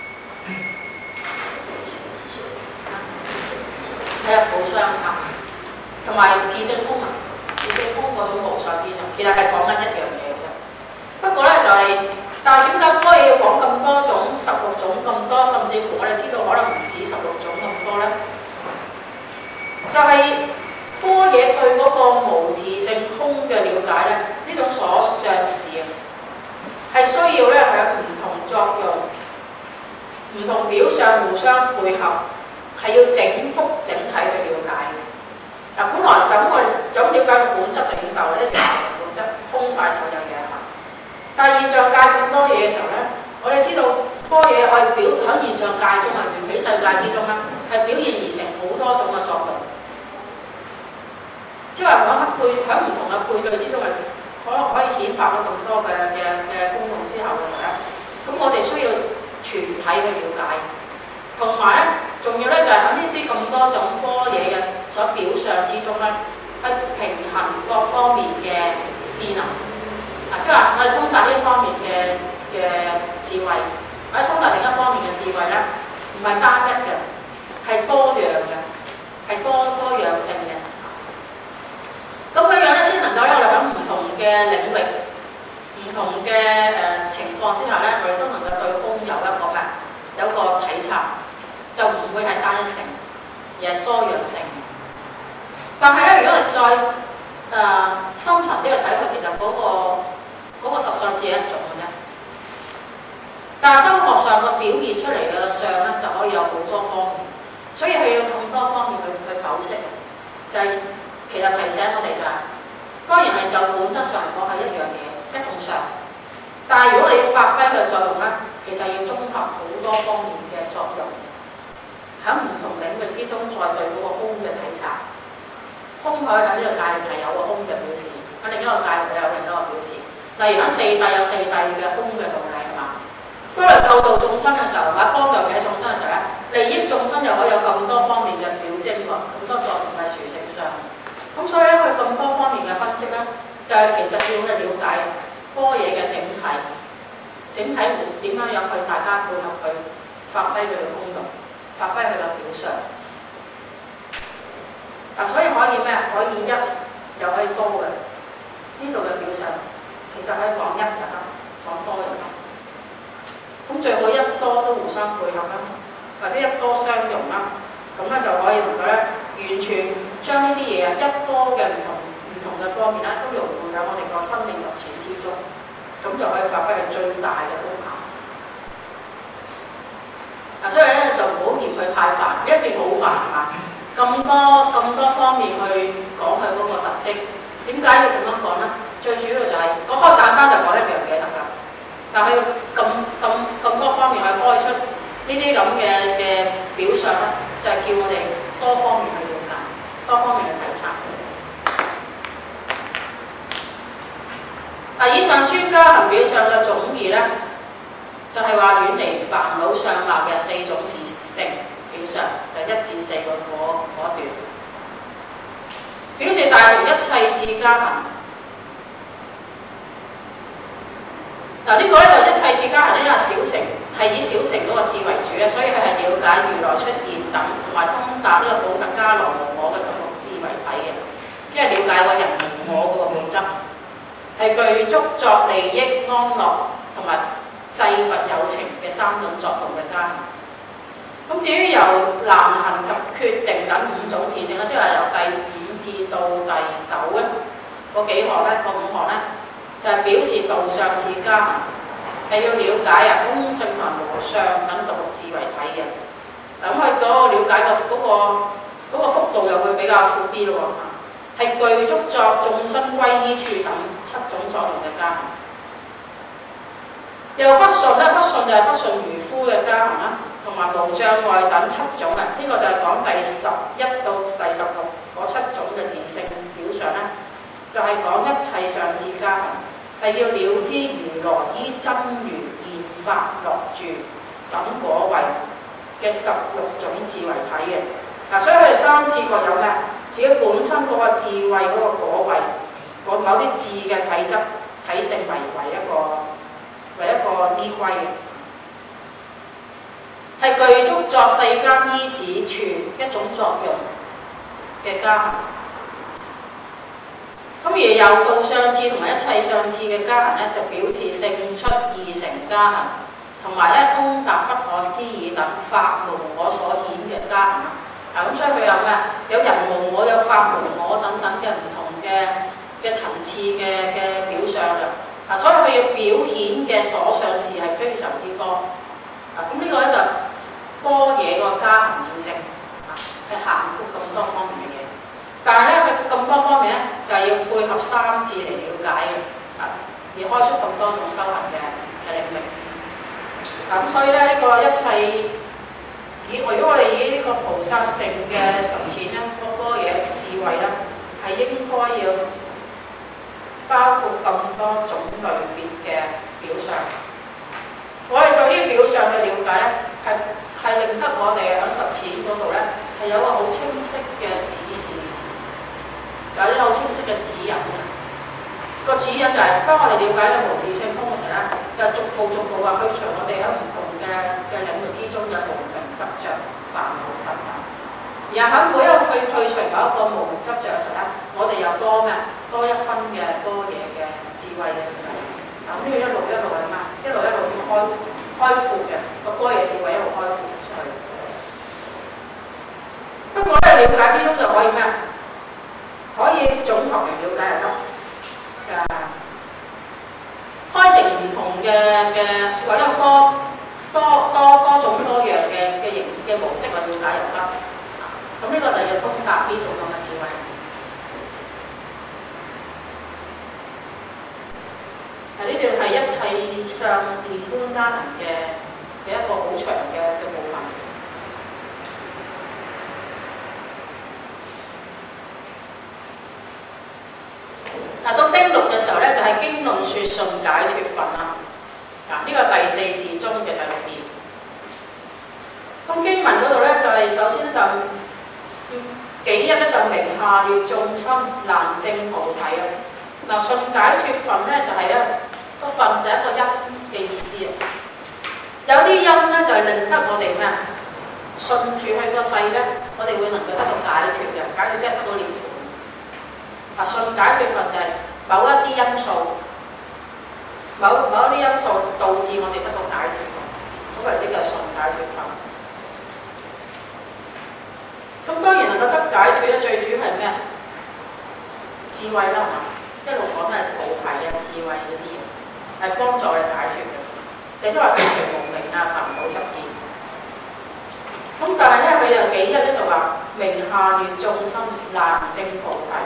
係啊，無相啊，同埋自性空啊，自性空嗰種無相之相，其實係講緊一樣嘢嘅啫。不過咧就係、是。但係點解般若要講咁多種、十六種咁多，甚至乎我哋知道可能唔止十六種咁多咧？就係、是、般若對嗰個無自性空嘅了解咧，呢種所相事啊，係需要咧喺唔同作用、唔同表相互相配合，係要整幅整體去了解嘅。嗱，本來就咁我哋就咁了解個本質就已經夠啦，一樣嘅本質空晒所有嘢。但係現象界咁多嘢嘅時候咧，我哋知道般若我哋表喺現象界中啊，緣起世界之中咧，係表現而成好多種嘅作用。即係話喺配喺唔同嘅配對之中，係可可以顯發到咁多嘅嘅嘅功用之後嘅時候咧，咁我哋需要全體去了解。同埋咧，仲要咧就係喺呢啲咁多種般若嘅所表象之中咧，去平衡各方面嘅智能。啊，即係話我哋通達呢一方面嘅嘅智慧，或者通達另一方面嘅智慧咧，唔係單一嘅，係多樣嘅，係多多樣性嘅。咁樣樣咧，先能夠咧，我哋喺唔同嘅領域、唔同嘅誒、呃、情況之下咧，我哋都能夠對空有一個咩？有個體察，就唔會係單一性，而係多樣性。但係咧，如果我哋再誒、呃、深層啲去睇佢，其實嗰、那個嗰個實相只係一種嘅啫，但係修學上個表現出嚟嘅相咧，就可以有好多方面，所以佢要咁多方面去去剖析，就係、是、其實提醒我哋就係、是，當然係就本質上嚟講係一樣嘢，一種相，但係如果你要發揮佢嘅作用咧，其實要綜合好多方面嘅作用，喺唔同領域之中再對嗰個空嘅體察，空可以喺呢個界域係有個空嘅表示，喺另一個界域有另一個表示。例如喺四諦有四諦嘅空嘅道理係嘛？當嚟救度眾生嘅時候，或者幫助其他眾生嘅時候咧，利益眾生又可以有咁多方面嘅表徵喎，咁多作用係殊勝相。咁所以咧，佢咁多方面嘅分析咧，就係、是、其實要去了解般若嘅整體，整體點樣樣去大家配合佢，發揮佢嘅功用，發揮佢嘅表象。嗱、啊，所以可以咩？可以一又可以多嘅呢度嘅表象。其實可以講一， 最好一多都互相配合啦，或者一多相容啦，咁咧就可以能夠咧完全將呢啲嘢啊一多嘅唔同唔同嘅方面咧都融入喺我哋個生命實踐之中，咁就可以發揮佢最大嘅功效。嗱，所以咧就唔好嫌佢太煩，一定好煩嚇，咁多咁多方面去講佢嗰個特徵。點解要咁樣講咧？最主要就係講開簡單就講一樣嘢得㗎，但係要咁咁咁多方面去開出呢啲咁嘅嘅表象咧，就係、是、叫我哋多方面去了解，多方面去體察。嗱，以上專家行表上嘅總義咧，就係話遠離煩惱相貌嘅四種自性表象，就係、一至四個嗰段，表示大乘一切智加行。嗱，呢個咧就一切智加行，因為小乘係以小乘嗰個智為主嘅，所以佢係了解如來出現等同埋通達呢個補特伽羅無我嘅十六智為體嘅，即係了解個人無我嗰個本質，係具足作利益安樂同埋濟拔有情嘅三種作用嘅加行。咁至於由難行及決定等五種自性咧，即係由第五至到第九咧，嗰幾項咧，嗰五項咧，就係、是、表示道相智加行，係要了解啊空性同無相等十六智為體嘅。咁佢嗰個了解嘅嗰、那個那個幅度又會比較闊啲咯喎，係具足作眾生歸依處等七種作用嘅加行。又不順咧，不順就係不順愚夫嘅加行啦，同埋無障礙等七種啊，呢、這個就係講第十一到第十六嗰七種嘅自性表上咧，就係、是、講一切上智加行，係要了知如來依真如現法樂住等果位嘅十六種智為體嘅。嗱、啊，所以佢哋三智各有咩？自己本身嗰個智慧嗰個果位，嗰某啲智嘅體質體性為為一個為一個依歸嘅。係具足作世間依止處一種作用嘅加行。咁而由道相智同埋一切相智嘅加行咧，就表示勝出二乘加行，同埋咧通達不可思議等法無我所顯嘅加行。嗱、啊，咁所以佢有咩？有人無我，有法無我等等嘅唔同嘅嘅層次嘅嘅表象嘅。嗱、啊，所以佢要表顯嘅所上事係非常之多。嗱、啊，咁呢個咧就般若個加行自性，啊，係涵括咁多方面嘅嘢。但係咧，佢咁多方面咧，就係、是、要配合三智嚟了解嘅，啊，而開出咁多種修行嘅嘅領域。咁、啊、所以咧，呢、這個一切以如果我哋以呢個菩薩性嘅實踐咧，個般若智慧咧，係應該要包括咁多種類別嘅表象。我哋對呢啲表象嘅了解咧，係係令得我哋喺實踐嗰度咧，係有個好清晰嘅指示。有啲好清晰嘅指引嘅，個指引就係、是、當我哋了解嘅無自性空嘅時候咧，就逐步逐步話去除我哋喺唔同嘅嘅領域之中嘅無明執着、煩惱等等。然後喺每一個去退除某一個無明執着嘅時候咧，我哋又多咩？多一分嘅般若嘅智慧嘅能力。嗱，咁呢個一路一路係咩？一路一路咁開開闊嘅個般若智慧一路開闊出去。不過咧，了解之中就可以咩？可以總合嚟了解就得，誒、啊，開成唔同嘅嘅或者多多多多種多樣嘅嘅形嘅模式去了解就得，咁、啊、呢個就要通達呢種咁嘅智慧。係呢段係一切相現觀加行嘅嘅一個好長嘅嘅部分。嗱，到丁六嘅時候咧，就係、是、經論說順解脫分啦。嗱，呢個第四事宗嘅第六頁。咁經文嗰度咧，就係、是、首先咧就幾日咧就明下劣眾生難證菩提啊。嗱，順解脫分咧就係咧個分就係一個因嘅意思啊。有啲因咧就係、是、令得我哋咩啊？順住去個世咧，我哋會能夠得到解脫嘅，解脫即係得到涅槃。啊，順解脫分就係某一啲因素，某某一啲因素導致我哋得到解脫。 脫法。咁當然能夠得解脫咧，最主要係咩？智慧啦，係嘛？一路講都係菩提啊、智慧嗰啲嘢，係幫助我哋解脫嘅。就即係話佢除無明啊、煩惱執見。咁但係咧，佢有幾日咧就話名下劣眾生難證菩提。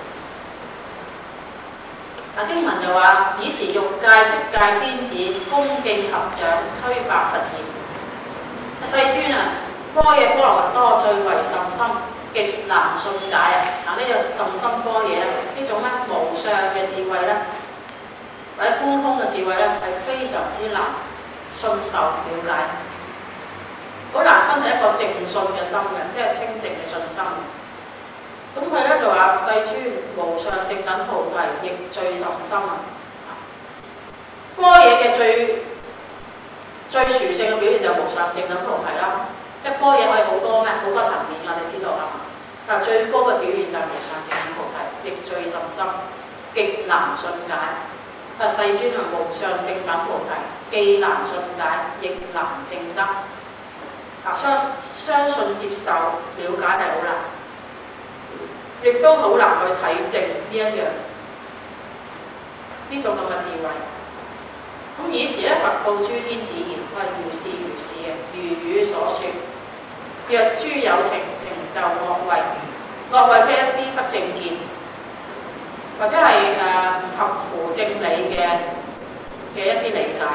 嗱經文就話：爾時欲界、色界天子恭敬合掌推白佛言：世尊啊，般若波羅蜜多最為甚深，極難信解啊！嗱呢個甚深般若咧，呢種咧無上嘅智慧咧，或者觀空嘅智慧咧，係非常之難信受了解。好難生係一個正信嘅心嘅，即係清淨嘅信心。咁佢咧就話：世尊無上正等菩提，亦最甚深啊！般若嘅最最殊勝嘅表現就係無上正等菩提啦。即係般若可以好多咩？好多層面，我哋知道啦。但係最高嘅表現就係無上正等菩提，亦最甚深，極難信解。啊，世尊啊，無上正等菩提，既難信解，亦難證得。啊，相相信接受了解係好難。亦都好難去體證呢一樣呢種咁嘅智慧。咁爾時咧，佛告諸天子言：喂，如是如是嘅，如汝所說。若諸有情成就惡慧，惡慧即係一啲不正見，或者係誒唔合乎正理嘅嘅一啲理解。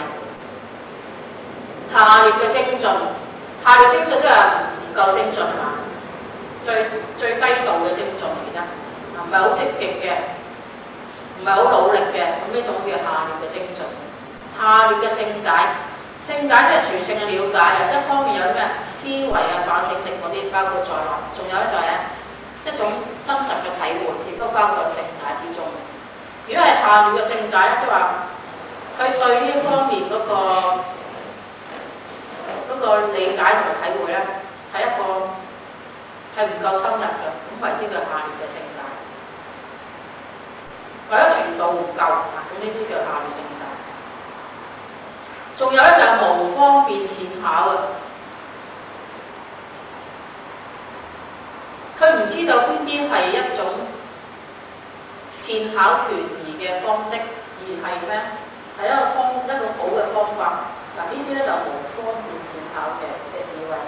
下劣嘅精進，下劣精進都係唔夠精進係嘛？最最低度嘅精進嚟啫，唔係好積極嘅，唔係好努力嘅，咁呢種叫下劣嘅精進。下劣嘅勝解，勝解即係殊勝嘅了解啊！一方面有啲咩思維啊、反省力嗰啲，包括在內；仲有咧就係一種真實嘅體會，亦都包括勝解之中。如果係下劣嘅勝解咧，即係話佢對呢方面嗰個嗰個理解同體會咧，係一個係唔夠深入嘅，咁為之佢下劣嘅勝解，或者程度唔夠啊，咁呢啲叫下劣勝解。仲有咧就係無方便善巧嘅，佢唔知道邊啲係一種善巧權宜嘅方式，而係咩？係一個方一個好嘅方法。嗱，呢啲咧就無方便善巧嘅嘅智慧。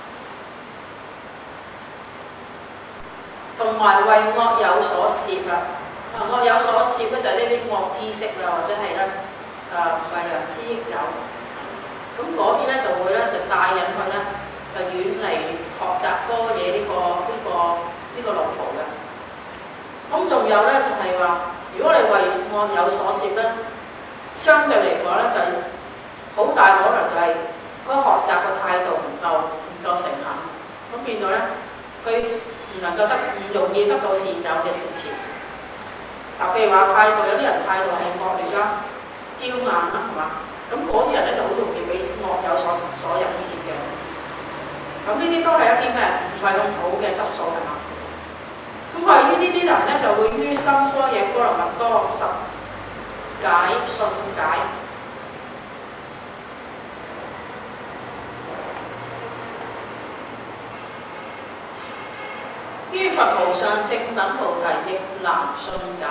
同埋為惡有所攝啊！啊，惡有所攝咧就係呢啲惡知識啊，或者係咧誒唔係良師益友。咁嗰啲咧就會咧就帶引佢咧就遠離學習般若呢個呢、這個呢、這個路途嘅。咁仲有咧就係、是、話，如果你為惡有所攝咧，相對嚟講咧就係、是、好大可能就係嗰個學習嘅態度唔夠唔夠誠懇，咁變咗咧佢唔能夠得唔容易得到善友嘅扶持。嗱，譬如話態度，有啲人態度係惡劣啦、驕硬啦，係嘛？咁嗰啲人咧就好容易俾惡友所所引攝嘅。咁呢啲都係一啲咩唔係咁好嘅質素係嘛？咁關於呢啲人咧就會於心般若波羅蜜多十解信解。於佛無上正等菩提，亦難信解；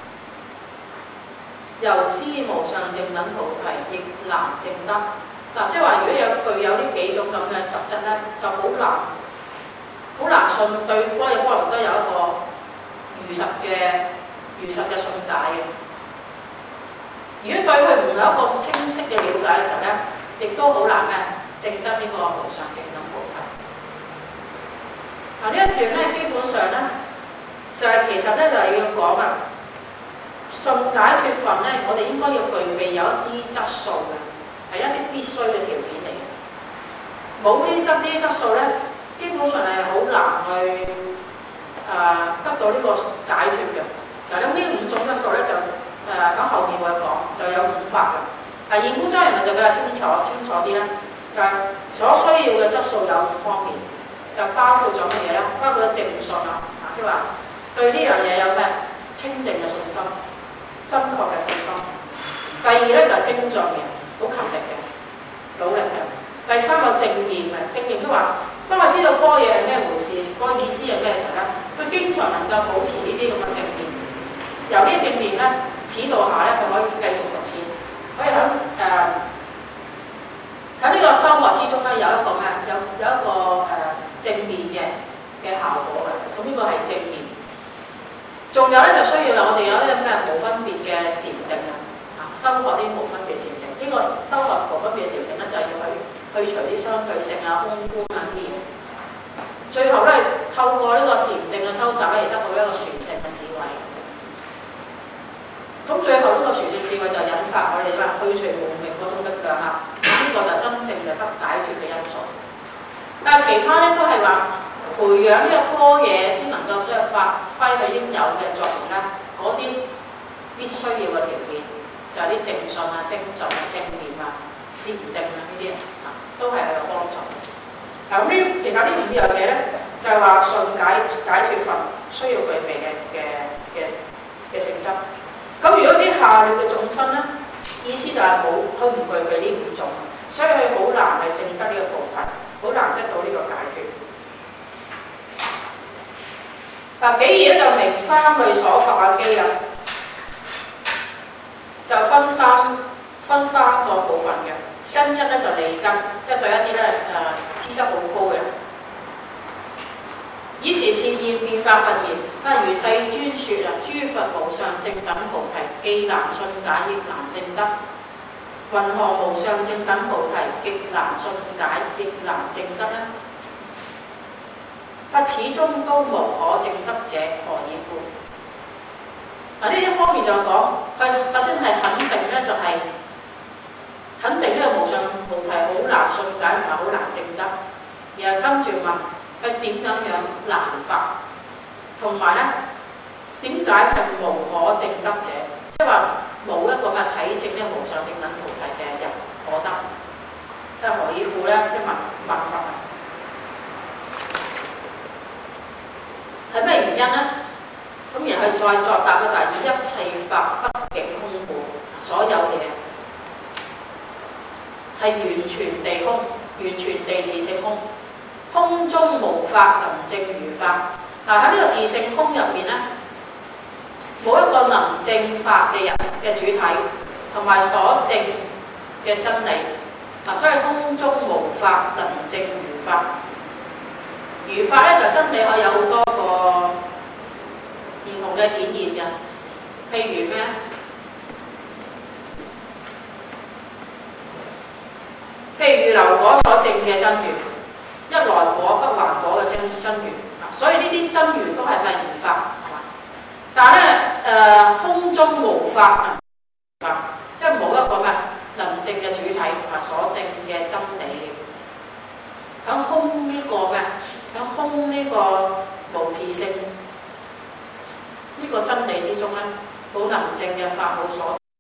由師無上正等菩提，亦難證得。嗱、啊，即係話，如果有具有呢幾種咁嘅特質咧，就好難，好難信對般若波羅蜜多有一個如實嘅、如實嘅信解嘅。如果對佢唔有一個清晰嘅了解嘅時候咧，亦都好難咩證得呢個無上正等菩提。嗱、啊、呢一段咧，基本上咧就係、是、其實咧就係、是、要講啊，信解脫分咧，我哋應該要具備有一啲質素嘅，係一啲必須嘅條件嚟嘅。冇呢啲質呢啲質素咧，基本上係好難去誒、呃、得到呢個解脫嘅。嗱，咁呢五種質素咧就誒喺、呃、後面會講，就有五法嘅。嗱，現觀莊嚴就比較清楚清楚啲咧，就係、是、所需要嘅質素有五方面。就包括咗乜嘢咧？包括咗正信啊，即係話對呢樣嘢有咩清淨嘅信心、真確嘅信心。第二咧就係、是、精進嘅，好勤力嘅、努力嘅。 第三個正念嘅正念都話，當我知道嗰嘢係咩回事，嗰、那個意思係咩時候咧，佢經常能夠保持呢啲咁嘅正念。由呢啲正念咧指導下咧，佢可以繼續實踐，可以喺誒喺呢個修學之中咧有一個咩？有有一個誒、呃、正面嘅嘅效果嘅。咁呢個係正面。仲有咧就需要我哋有啲咩無分別嘅禪定啊，修學啲無分別禪定。呢、這個修學無分別禪定咧就係、是、要去去除啲相對性啊、空觀啊啲嘢。最後咧透過呢個禪定嘅修習咧，而得到一個殊勝嘅智慧。咁最後呢個殊勝智慧就引發我哋話去除無明嗰種力量啦。呢、這個就真正嘅不解脫嘅因素。但係其他咧都係話培養呢個般若先能夠將發揮佢應有嘅作用咧，嗰啲必須要嘅條件就係、是、啲正信啊、精進啊、正念啊、禪定啊呢啲啊，都係有幫助。嗱咁呢，其實呢五樣嘢咧，就係話順解解脫法需要具備嘅嘅嘅嘅性質。咁如果啲下劣嘅眾生咧，意思就係冇佢唔具備呢五種，所以佢好難係證得呢個菩提，好難得到呢個解脫。嗱，比如咧就明三類所求嘅機啦，就分三分三個部分嘅。根一咧就利根，即係對一啲咧誒資質好高嘅。以時善現變法佛言：啊，如世尊説啊，諸佛無上正等菩提，既難信解，亦難證得。云何無上正等菩提，極難信解，亦難證得呢？不始終都無可證得者，何以故？嗱，呢一方面就講，佢首先係肯定咧，就係、是、肯定呢個無上菩提好難信解同埋好難證得，然後跟住問佢點樣樣難法，同埋咧點解係無可證得者？即係話冇一個嘅體證呢無上正等菩提嘅人可得，即係何以故咧？即係問問法係咩原因咧？咁然後佢再作答嘅就係以一切法畢竟空故，所有嘢係完全地空，完全地自性空，空中無法能證如法。嗱，喺呢個自性空入邊咧，冇一個能證法嘅人嘅主體，同埋所證嘅真理。嗱，所以空中無法能證如法。如法咧就真理可以有好多個唔同嘅顯現嘅，譬如咩？譬如流果所證嘅真緣，一來果不還果嘅真真緣。所以呢啲真緣都係咪如法？係嘛？但係咧誒，空中無法能法，即係冇一個咩能證嘅主體同埋所證嘅真理。喺空呢個咩？喺空呢個無自性呢、這個真理之中咧，冇能證嘅法，冇所證。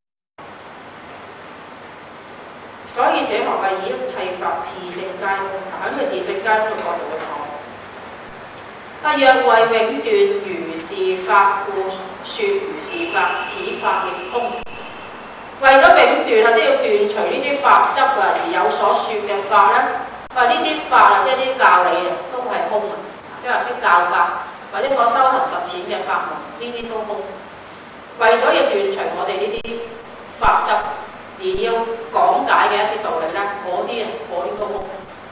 所以這何謂以一切法自性皆空？喺呢個自性皆空嘅角度去講。啊！若為永斷如是法故，説如是法，此法亦空。為咗永斷啊，即係要斷除呢啲法執啊，而有所説嘅法咧，話呢啲法啊，即係啲教理啊，都係空啊，即係話啲教法或者所修行實踐嘅法門，呢啲都空。為咗要斷除我哋呢啲法執，而要講解嘅一啲道理咧，嗰啲啊，嗰啲都空。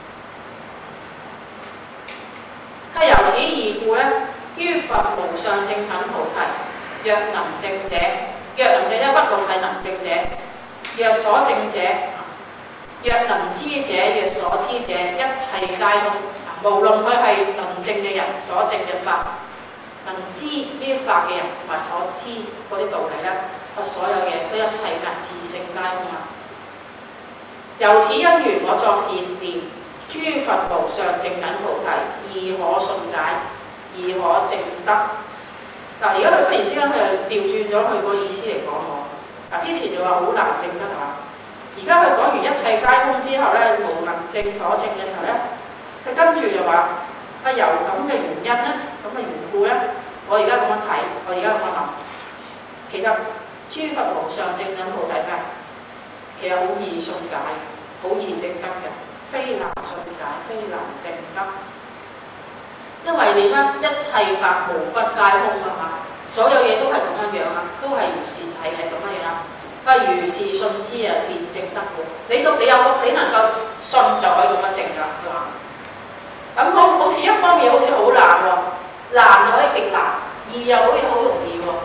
係由此而故咧，於佛無上正等菩提，若能證者，若能證者不論係能證者，若所證者，若能知者，若所知者，一切皆空。無論佢係能證嘅人，所證嘅法，能知呢啲法嘅人同埋所知嗰啲道理咧，我所有嘢都一切嘅自性皆空啊！由此因緣，我作是念。諸佛無上正等菩提，易可信解，易可證得。嗱，而家佢忽然之間佢又調轉咗佢個意思嚟講我。嗱，之前就話好難證得嚇，而家佢講完一切皆空之後咧，無能證所證嘅時候咧，佢跟住就話：啊，由咁嘅原因咧，咁嘅緣故咧，我而家咁樣睇，我而家咁樣諗，其實諸佛無上正等菩提咩？其實好易信解，好易證得嘅。 非難信解，非能證得。因為點咧？一切法無不皆空啊嘛，所有嘢都係咁樣樣啊，都係如是係係咁樣樣啊。啊，如是信之啊，便證得喎。你都你有個你能夠信就可以咁樣證㗎，係嘛？咁好好似一方面好似好難喎，難就可以極難，易又可以好容易喎。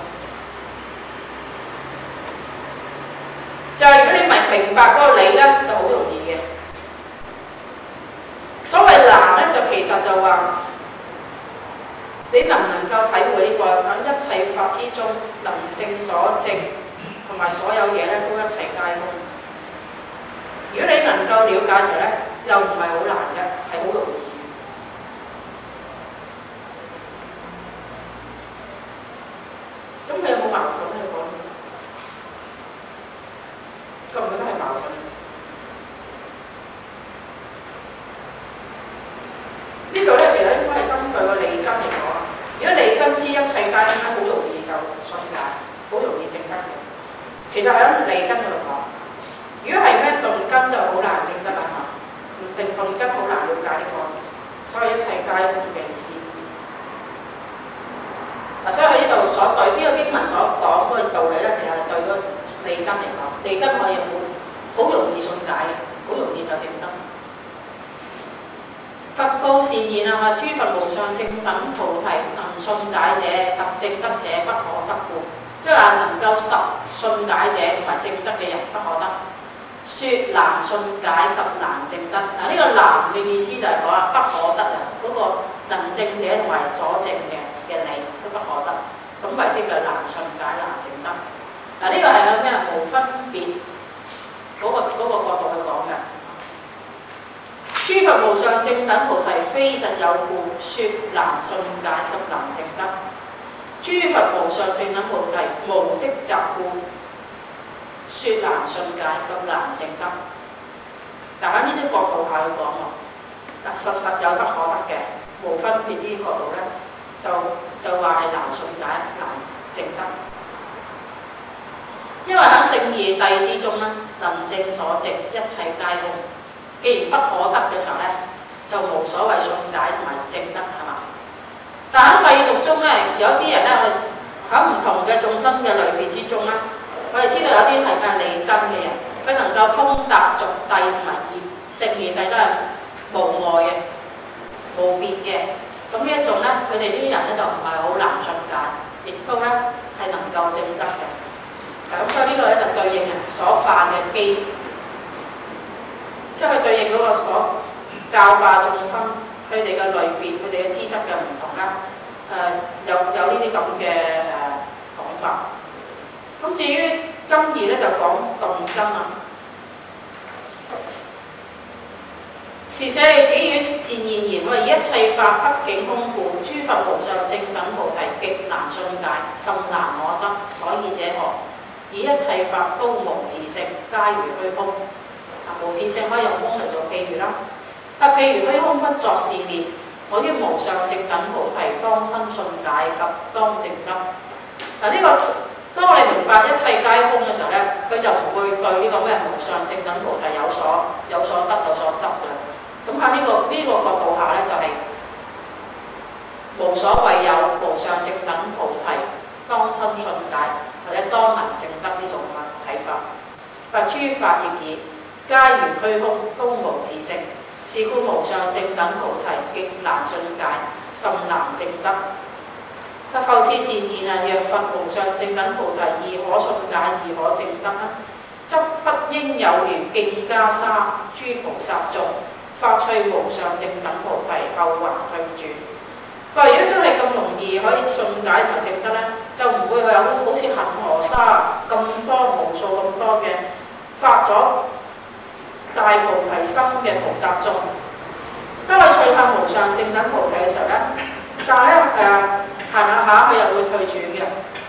就係如果你明明白嗰個理咧，就好容易嘅。所謂難咧，就其實就話你能唔能夠體會呢個喺一切法之中能證所證，同埋所有嘢咧都一切皆空。如果你能夠了解就咧，又唔係好難嘅，係好容易。咁佢有冇矛盾咧？你講，覺唔覺得係矛盾？呢個咧其實應該係針對個利根嚟講。如果利根知一切皆空，好容易就信解，好容易證得嘅。其實喺利根嗰度講，如果係咩鈍根就好難證得啦嚇，定鈍根好難了解呢個，所以一切皆空嘅意思。嗱，所以喺呢度所對呢個經文所講嗰個道理咧，其實係對嗰個利根嚟講，利根可以好好容易信解嘅，好容易就證得。佛告善言啊！諸佛無上正等菩提，能信解者及證得者不可得故。即係話能夠實信解者同埋證得嘅人不可得。説難信解及難證得。嗱，呢個難嘅意思就係講啊，不可得啊，嗰、那個能證者同埋所證嘅嘅理都不可得。咁為之叫難信解難證得。嗱，呢個係有咩無分別嗰、那個嗰、那個角度去講嘅。諸佛無上正等菩提，非實有故，説難信解及難證得。諸佛無上正等菩提，無積集故，説難信解及難證得。嗱，喺呢啲角度下去講喎，嗱，實實有不可得嘅，無分別呢啲角度咧，就就話係難信解難證得。因為喺聖義諦之中咧，能證所證，一切皆空。既然不可得嘅時候咧，就無所謂信解同埋證得，係嘛？但喺世俗中咧，有啲人咧，我喺唔同嘅眾生嘅類別之中咧，我哋知道有啲係咩利根嘅人，佢能夠通達俗諦同埋義聖義諦都係無礙嘅、無別嘅。咁呢一種咧，佢哋呢啲人咧就唔係好難信解，亦都咧係能夠證得嘅。咁所以呢個咧就對應人所犯嘅機。即係對應嗰個所教化眾生，佢哋嘅類別，佢哋嘅資質嘅唔同啦。誒、呃，有有呢啲咁嘅誒講法。咁至於今義咧，就講鈍根啊。是舍利子與善現言，我以一切法畢竟空故，諸佛無上正等菩提極難信解，甚難可得。所以者何？以一切法都無自性，皆如虛空。無自性可以用空嚟做譬喻啦。啊，譬如虛空不作是念，我於無上正等菩提當生信解及當證得。嗱、這、呢個當你明白一切皆空嘅時候咧，佢就唔會對呢個咩無上正等菩提有所有所得有所執嘅。咁喺呢個呢、這個角度下咧，就係、是、無所謂有無上正等菩提當生信解或者當能證得呢種嘅睇法。啊，諸法亦爾。皆如虛空，都無自性，是故無上正等菩提極難信解，甚難證得。復復次善言啊！若佛無上正等菩提易可信解，易可證得，則不應有如徑袈裟諸菩薩眾發趣無上正等菩提後還退轉。佢話：如果真係咁容易可以信解同證得咧，就唔會有好似恆河沙咁多無數咁多嘅發咗大菩提心嘅菩薩眾，當佢趣向無上正等菩提嘅時候咧，但係咧誒行下下佢又會退轉嘅。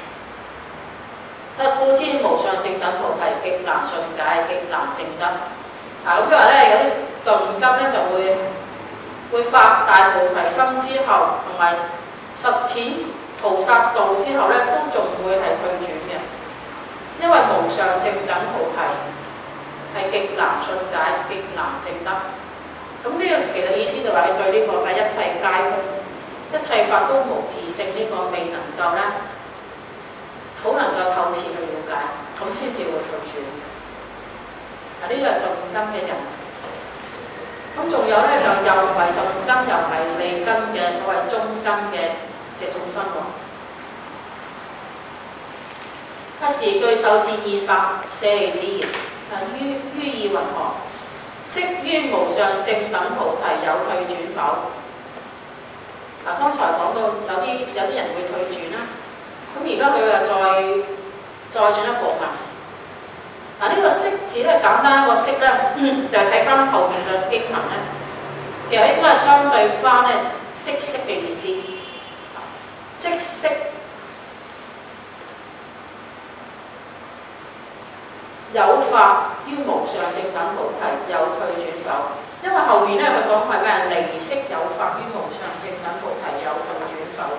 啊，故知無上正等菩提極難信解，極難證得。啊，咁佢話咧有啲鈍根咧就會會發大菩提心之後，同埋實踐菩薩道之後咧，都仲會係退轉嘅，因為無上正等菩提係極難信解，極難證得。 咁呢個其實意思就話你對呢個嘅一切皆空、一切法都無自性呢個未能夠咧，好能夠透徹去了解，咁先至會退轉。嗱，呢個係動根嘅人。咁仲有咧就又為動根又為利根嘅所謂中根嘅嘅眾生喎。一時據受是現法，舍利子言：於於意云何？悉於無上正等菩提有退轉否？嗱，剛才講到有啲有啲人會退轉啦，咁而家佢又再再進一步問。嗱，呢個悉字咧，簡單一個悉咧，就係睇翻後面嘅經文咧，其實應該係相對翻咧即悉嘅意思。即悉有法於無上正等菩提有退轉否？因為後面咧佢講係咩？離悉有法於無上正等菩提有退轉否？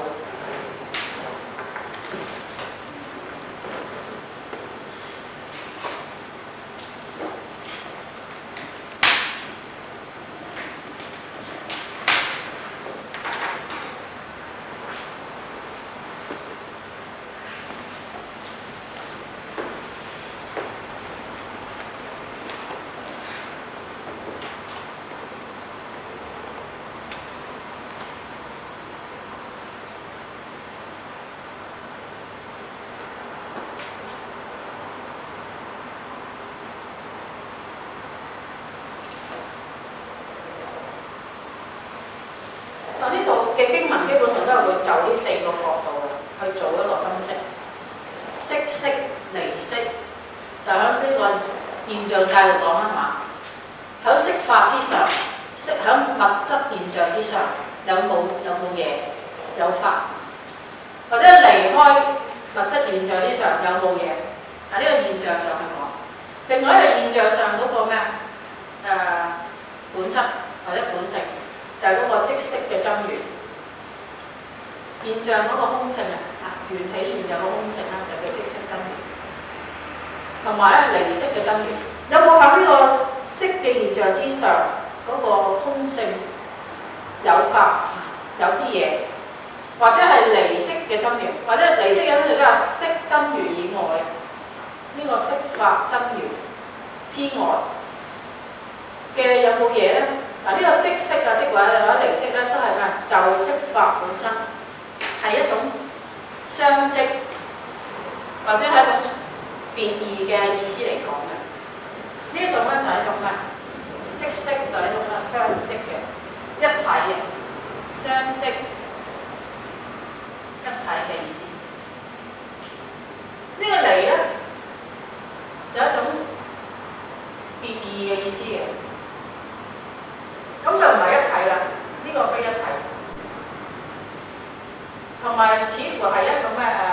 嘅經文基本上都係會就呢四個角度去做一個分析，即悉、離悉，就喺呢個現象界度講啦嘛。喺色法之上，色喺物質現象之上，有冇有冇嘢有法，或者離開物質現象之上有冇嘢？喺呢個現象上去講。另外一個現象上嗰個咩誒、呃、本質或者本性，就係、是、嗰個即悉嘅真如。現象嗰個空性啊，緣起現象個空性啦，就叫即悉真如。同埋咧離悉嘅真如，有冇喺呢個色嘅現象之上嗰、那個空性有法有啲嘢，或者係離悉嘅真如，或者離悉嘅真如即係色真如以外，呢、這個色法真如之外嘅有冇嘢咧？嗱、啊，呢、這個即悉啊，即或者或者離悉咧，都係咩？就色法本身。係一種相即，或者係一種變異嘅意思嚟講嘅。呢一種咧就係一種咩？即悉就係一種咩？相即嘅一體嘅相即一體嘅意思。呢、這個離咧就係一種變異嘅意思嘅，咁就唔係一體啦。呢、這個非一體。同埋似乎係一種咩誒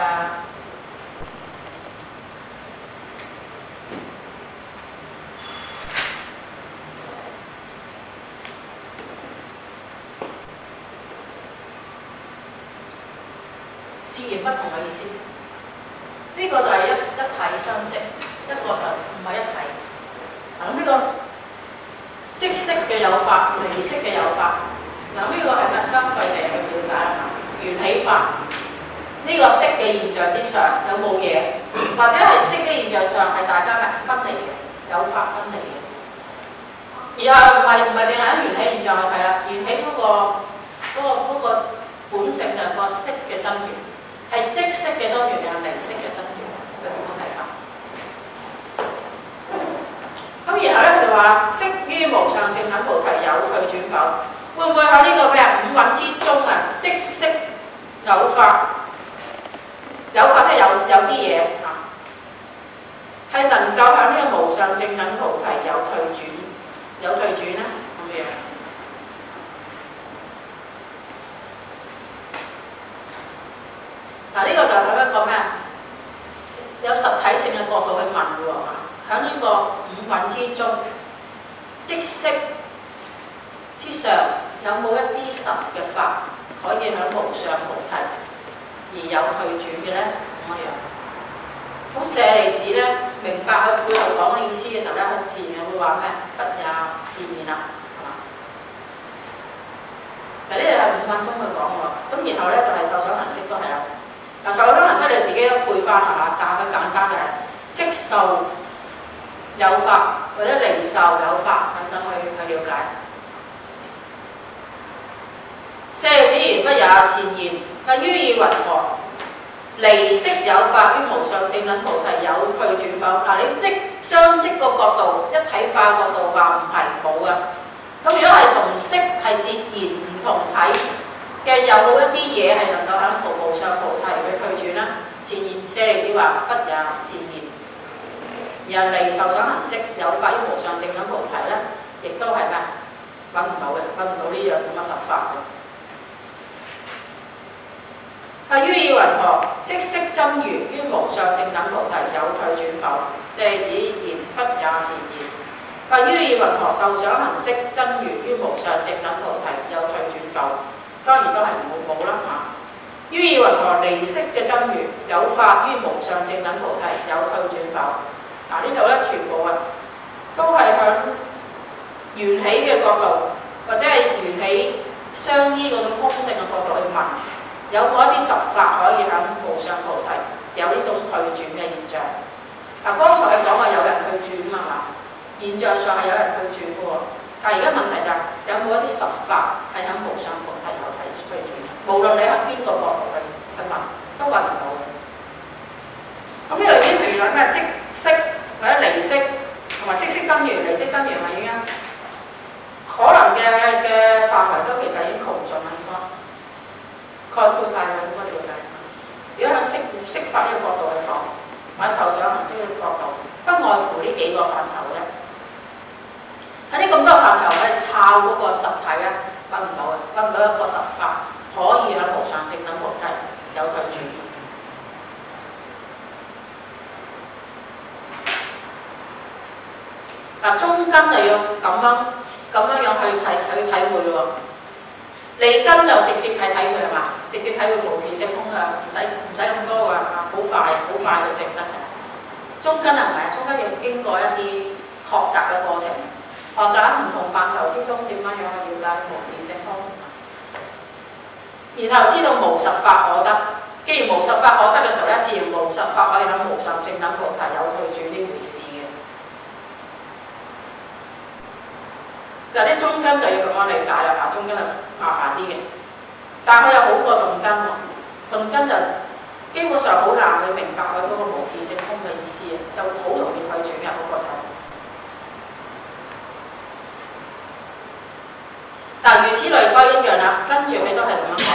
截然不同嘅意思。呢、這個就係一一體相即，一個就唔係一體。嗱，咁呢個即悉嘅有法，離悉嘅有法。嗱，呢個係咪相對地去了解啊？緣起法呢、這個色嘅現象之上有冇嘢，或者係色嘅現象上係大家咩分離嘅，有法分離嘅。而係唔係唔係淨係喺緣起現象去睇啦，緣起嗰、那個嗰、那個嗰、那個本性就係個色嘅真如，係即悉嘅真如定係離悉嘅真如，佢點樣睇法？咁然後咧就話悉於無上正等菩提有退轉否？會唔會喺呢個咩五蘊之中啊？即悉有法，有法即係有有啲嘢啊，係能夠喺呢個無上正等菩提有退轉，有退轉咧咁樣。嗱，呢個就係一個咩？有實體性嘅角度去問嘅喎，喺呢個五蘊之中，即悉之上有冇一啲實嘅法可以喺無上菩提而有退轉嘅咧？咁樣，咁舍利子咧明白佢背後講嘅意思嘅時候咧，佢自然會話咩？不也是然啦，係嘛？ 咁去講喎。咁然後咧就係、是、受想行識都係啦。嗱，受想行識你自己都背翻係嘛？但係佢簡單就係、是、即受有法或者離受有法等等去去了解。舍利子言不也善言，但於意云何？離識有法於無上正等菩提有退轉否？嗱，你即相即個角度一體化角度話唔係冇嘅。咁如果係同識係截然唔同體嘅，有冇一啲嘢係能夠喺無無上菩提去退轉呢？善言，舍利子話不也善言。而離受想行識有法於無上正等菩提咧，亦都係咩？揾唔到嘅，揾唔到呢樣咁嘅實法嘅。啊，於意云何？即識真如於無上正等菩提有退轉否？舍利子言不也善言。啊，於意云何？受想行識真如於無上正等菩提有退轉否？當然都係冇冇啦嚇。於意云何？離識嘅真如有法於無上正等菩提有退轉否？嗱、啊，呢度咧全部啊都係響緣起嘅角度，或者係緣起相依嗰種空性嘅角度去問。有冇一啲實法可以喺無上菩提有呢種退轉嘅現象？嗱，剛才講話有人退轉啊嘛，現象上係有人退轉嘅喎。但係而家問題就係、是、有冇一啲實法係喺無上菩提有退退轉嘅？無論你喺邊個角度去去問，都揾唔到嘅。咁呢度已經譬如話咩即識或者離識，同埋即識真如、離識真如係已經可能嘅嘅範圍都其實已經窮盡啦，應該。概括晒啦，應該照計。如果喺識識法呢個角度去講，或者受想行識呢個角度，不外乎呢幾個範疇嘅。喺呢咁多範疇咧，抄嗰個實體咧，揾唔到嘅，揾唔到一個實法可以喺無上正等菩提有退轉。嗱，中間就要咁樣咁樣樣去睇去體會喎。利根就直接係睇佢係嘛，直接睇佢無自性空啊，唔使唔使咁多㗎，好快好快就證得嘅。中根係唔係啊？中根要經過一啲學習嘅過程，學習喺唔同範疇之中點樣樣去了解無自性空，然後知道無實法可得。既然無實法可得嘅時候咧，自然無實法可以喺無上正等菩提有退轉呢回事嘅。嗱，啲中根就要咁樣理解啦，嚇，中根係麻煩啲嘅，但係佢又好過動根喎。動根就基本上好難去明白佢嗰個無自性空嘅意思啊，就好容易退轉嘅嗰個就。嗱，如此類推一樣啦，跟住佢都係咁樣講。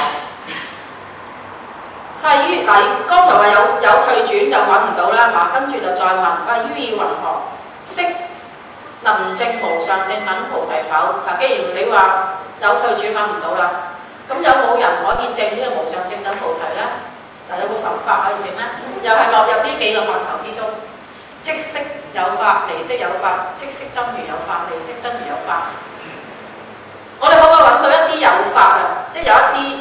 係於嗱，剛才話有有退轉就揾唔到啦，嘛，跟住就再問，啊，於意云何？識能證無上正等菩提否？嗱，既然你話有退轉揾唔到啦，咁有冇人可以證呢個無上正等菩提咧？嗱，有冇實法可以證咧？又係落入呢幾個範疇之中，即識有法，離識有法，即識真如有法，離識真如有法。我哋可唔可以揾到一啲有法啊？即係有一啲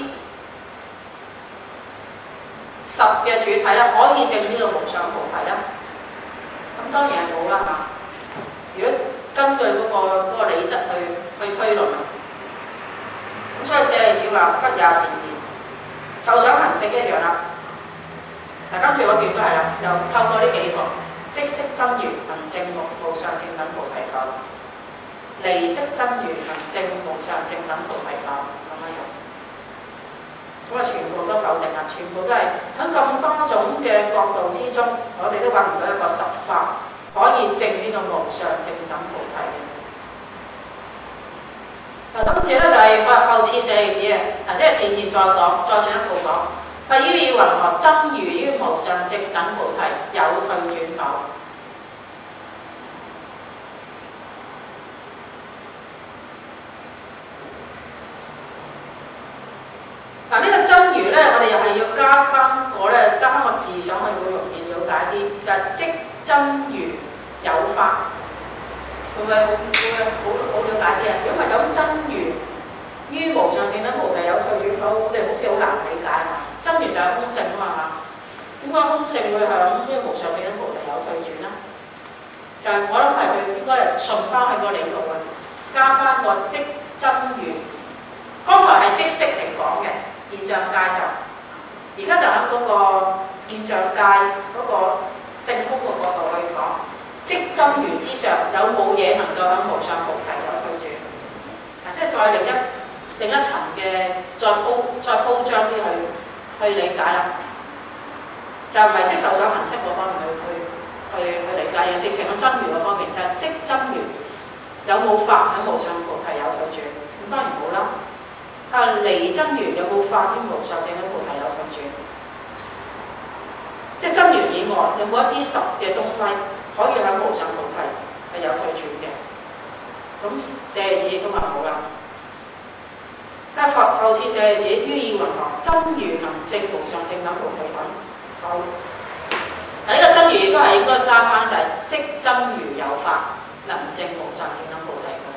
實嘅主體咧，可以證呢個無上菩提咧？咁當然係冇啦嚇。如果根據嗰、那個嗰、那個理則去去推論，咁所以舍利子話不也善言，受想行識一樣啦。嗱，跟住嗰段都係啦，就透過呢幾個，即識真如能證無無上正等菩提否？離識真如能證無上正等菩提否？咁樣樣，咁啊全部都否定啦，全部都係喺咁多種嘅角度之中，我哋都揾唔到一個實法可以證呢個無上正等菩提嘅。嗱，跟住咧就係佢話後次舍利子嘅，嗱，即係善言再講，再進一步講。係於意云何？真如於無上正等菩提有退轉否？嗱，呢個真如咧，我哋又係要加翻個咧，加翻個字上去會容易了解啲，就係、是、即真如有法，會唔會好會好好了解啲啊？如果唔係就咁真如於無上正等菩提有退轉否，我哋好似好難理解啊！真如就係空性啊嘛，點解空性會響呢個無上正等菩提有退轉咧？就係、是、我諗係佢應該係順翻去個理路啊，加翻個即真如。剛才係即色嚟講嘅現象界上，而家就喺嗰個現象界嗰個性空嘅角度去講，即真如之上有冇嘢能夠喺無上菩提有退轉？啊，即係再另一另一層嘅再鋪再鋪張啲去去理解啦，就唔係色受想行識嗰方面去去去去理解嘅，直情喺真如嗰方面就係、是、即真如有冇法喺無上菩提有退轉？咁當然冇啦。啊，離真如有冇法於無上正等菩提有退轉？即係真如以外有冇一啲實嘅東西可以喺無上菩提係有退轉嘅？咁舍利子亦都話冇啦。但係復復次舍利子於意云何？真如能證無上正等菩提品否？嗱，呢個真如亦都係應該加翻就係即真如有法能證無上正等菩提品。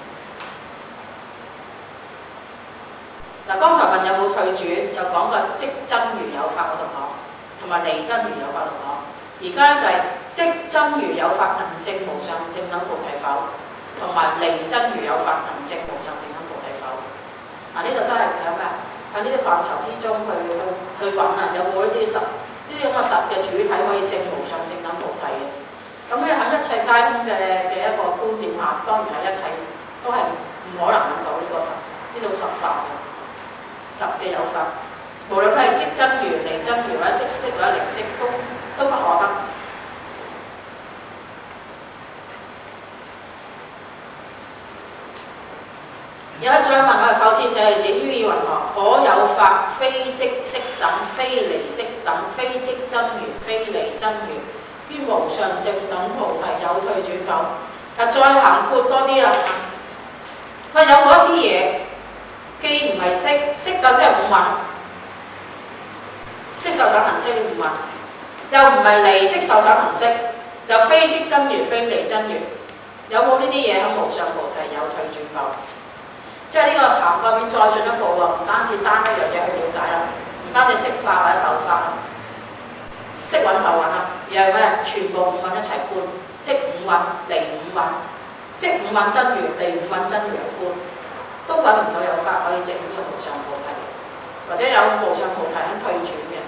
嗱，剛才問有冇退轉，就講個即真如有法嗰度講，同埋離真如有法度講。而家就係即真如有法能證無上正等菩提否，同埋離真如有法能證無上正等菩提否。嗱，呢度真係有咩？喺呢啲範疇之中去去去揾啊，有冇呢啲實呢啲咁嘅實嘅主體可以證無上正等菩提嘅？咁咧喺一切皆空嘅嘅一個觀點下，當然係一切都係唔可能揾到呢個實呢種實法嘅。實嘅有法，無論係即真如、離真如或者即色或者離色，都都不可得。而家再問我哋復次舍利子於意云何？可有法非即色等，非離色等，非即真如，非離真如，於無上正等菩提有退轉否？啊，再行闊多啲啦。喂，有冇一啲嘢？既唔係色，色等即係五蘊，色受想行識五蘊，又唔係離色受想行識，又非即真如，非離真如，有冇呢啲嘢喺無上菩提有退轉否？即係呢個涵蓋面再進一步喎，唔單止單一樣嘢去了解啦，唔單止色法或者受法，色蘊受蘊啦，而係咩？全部五蘊一齊觀，即五蘊離五蘊，即五蘊真如離五蘊真如嘅觀。都揾唔到有法可以證呢個無上菩提，或者有無上菩提喺退轉嘅。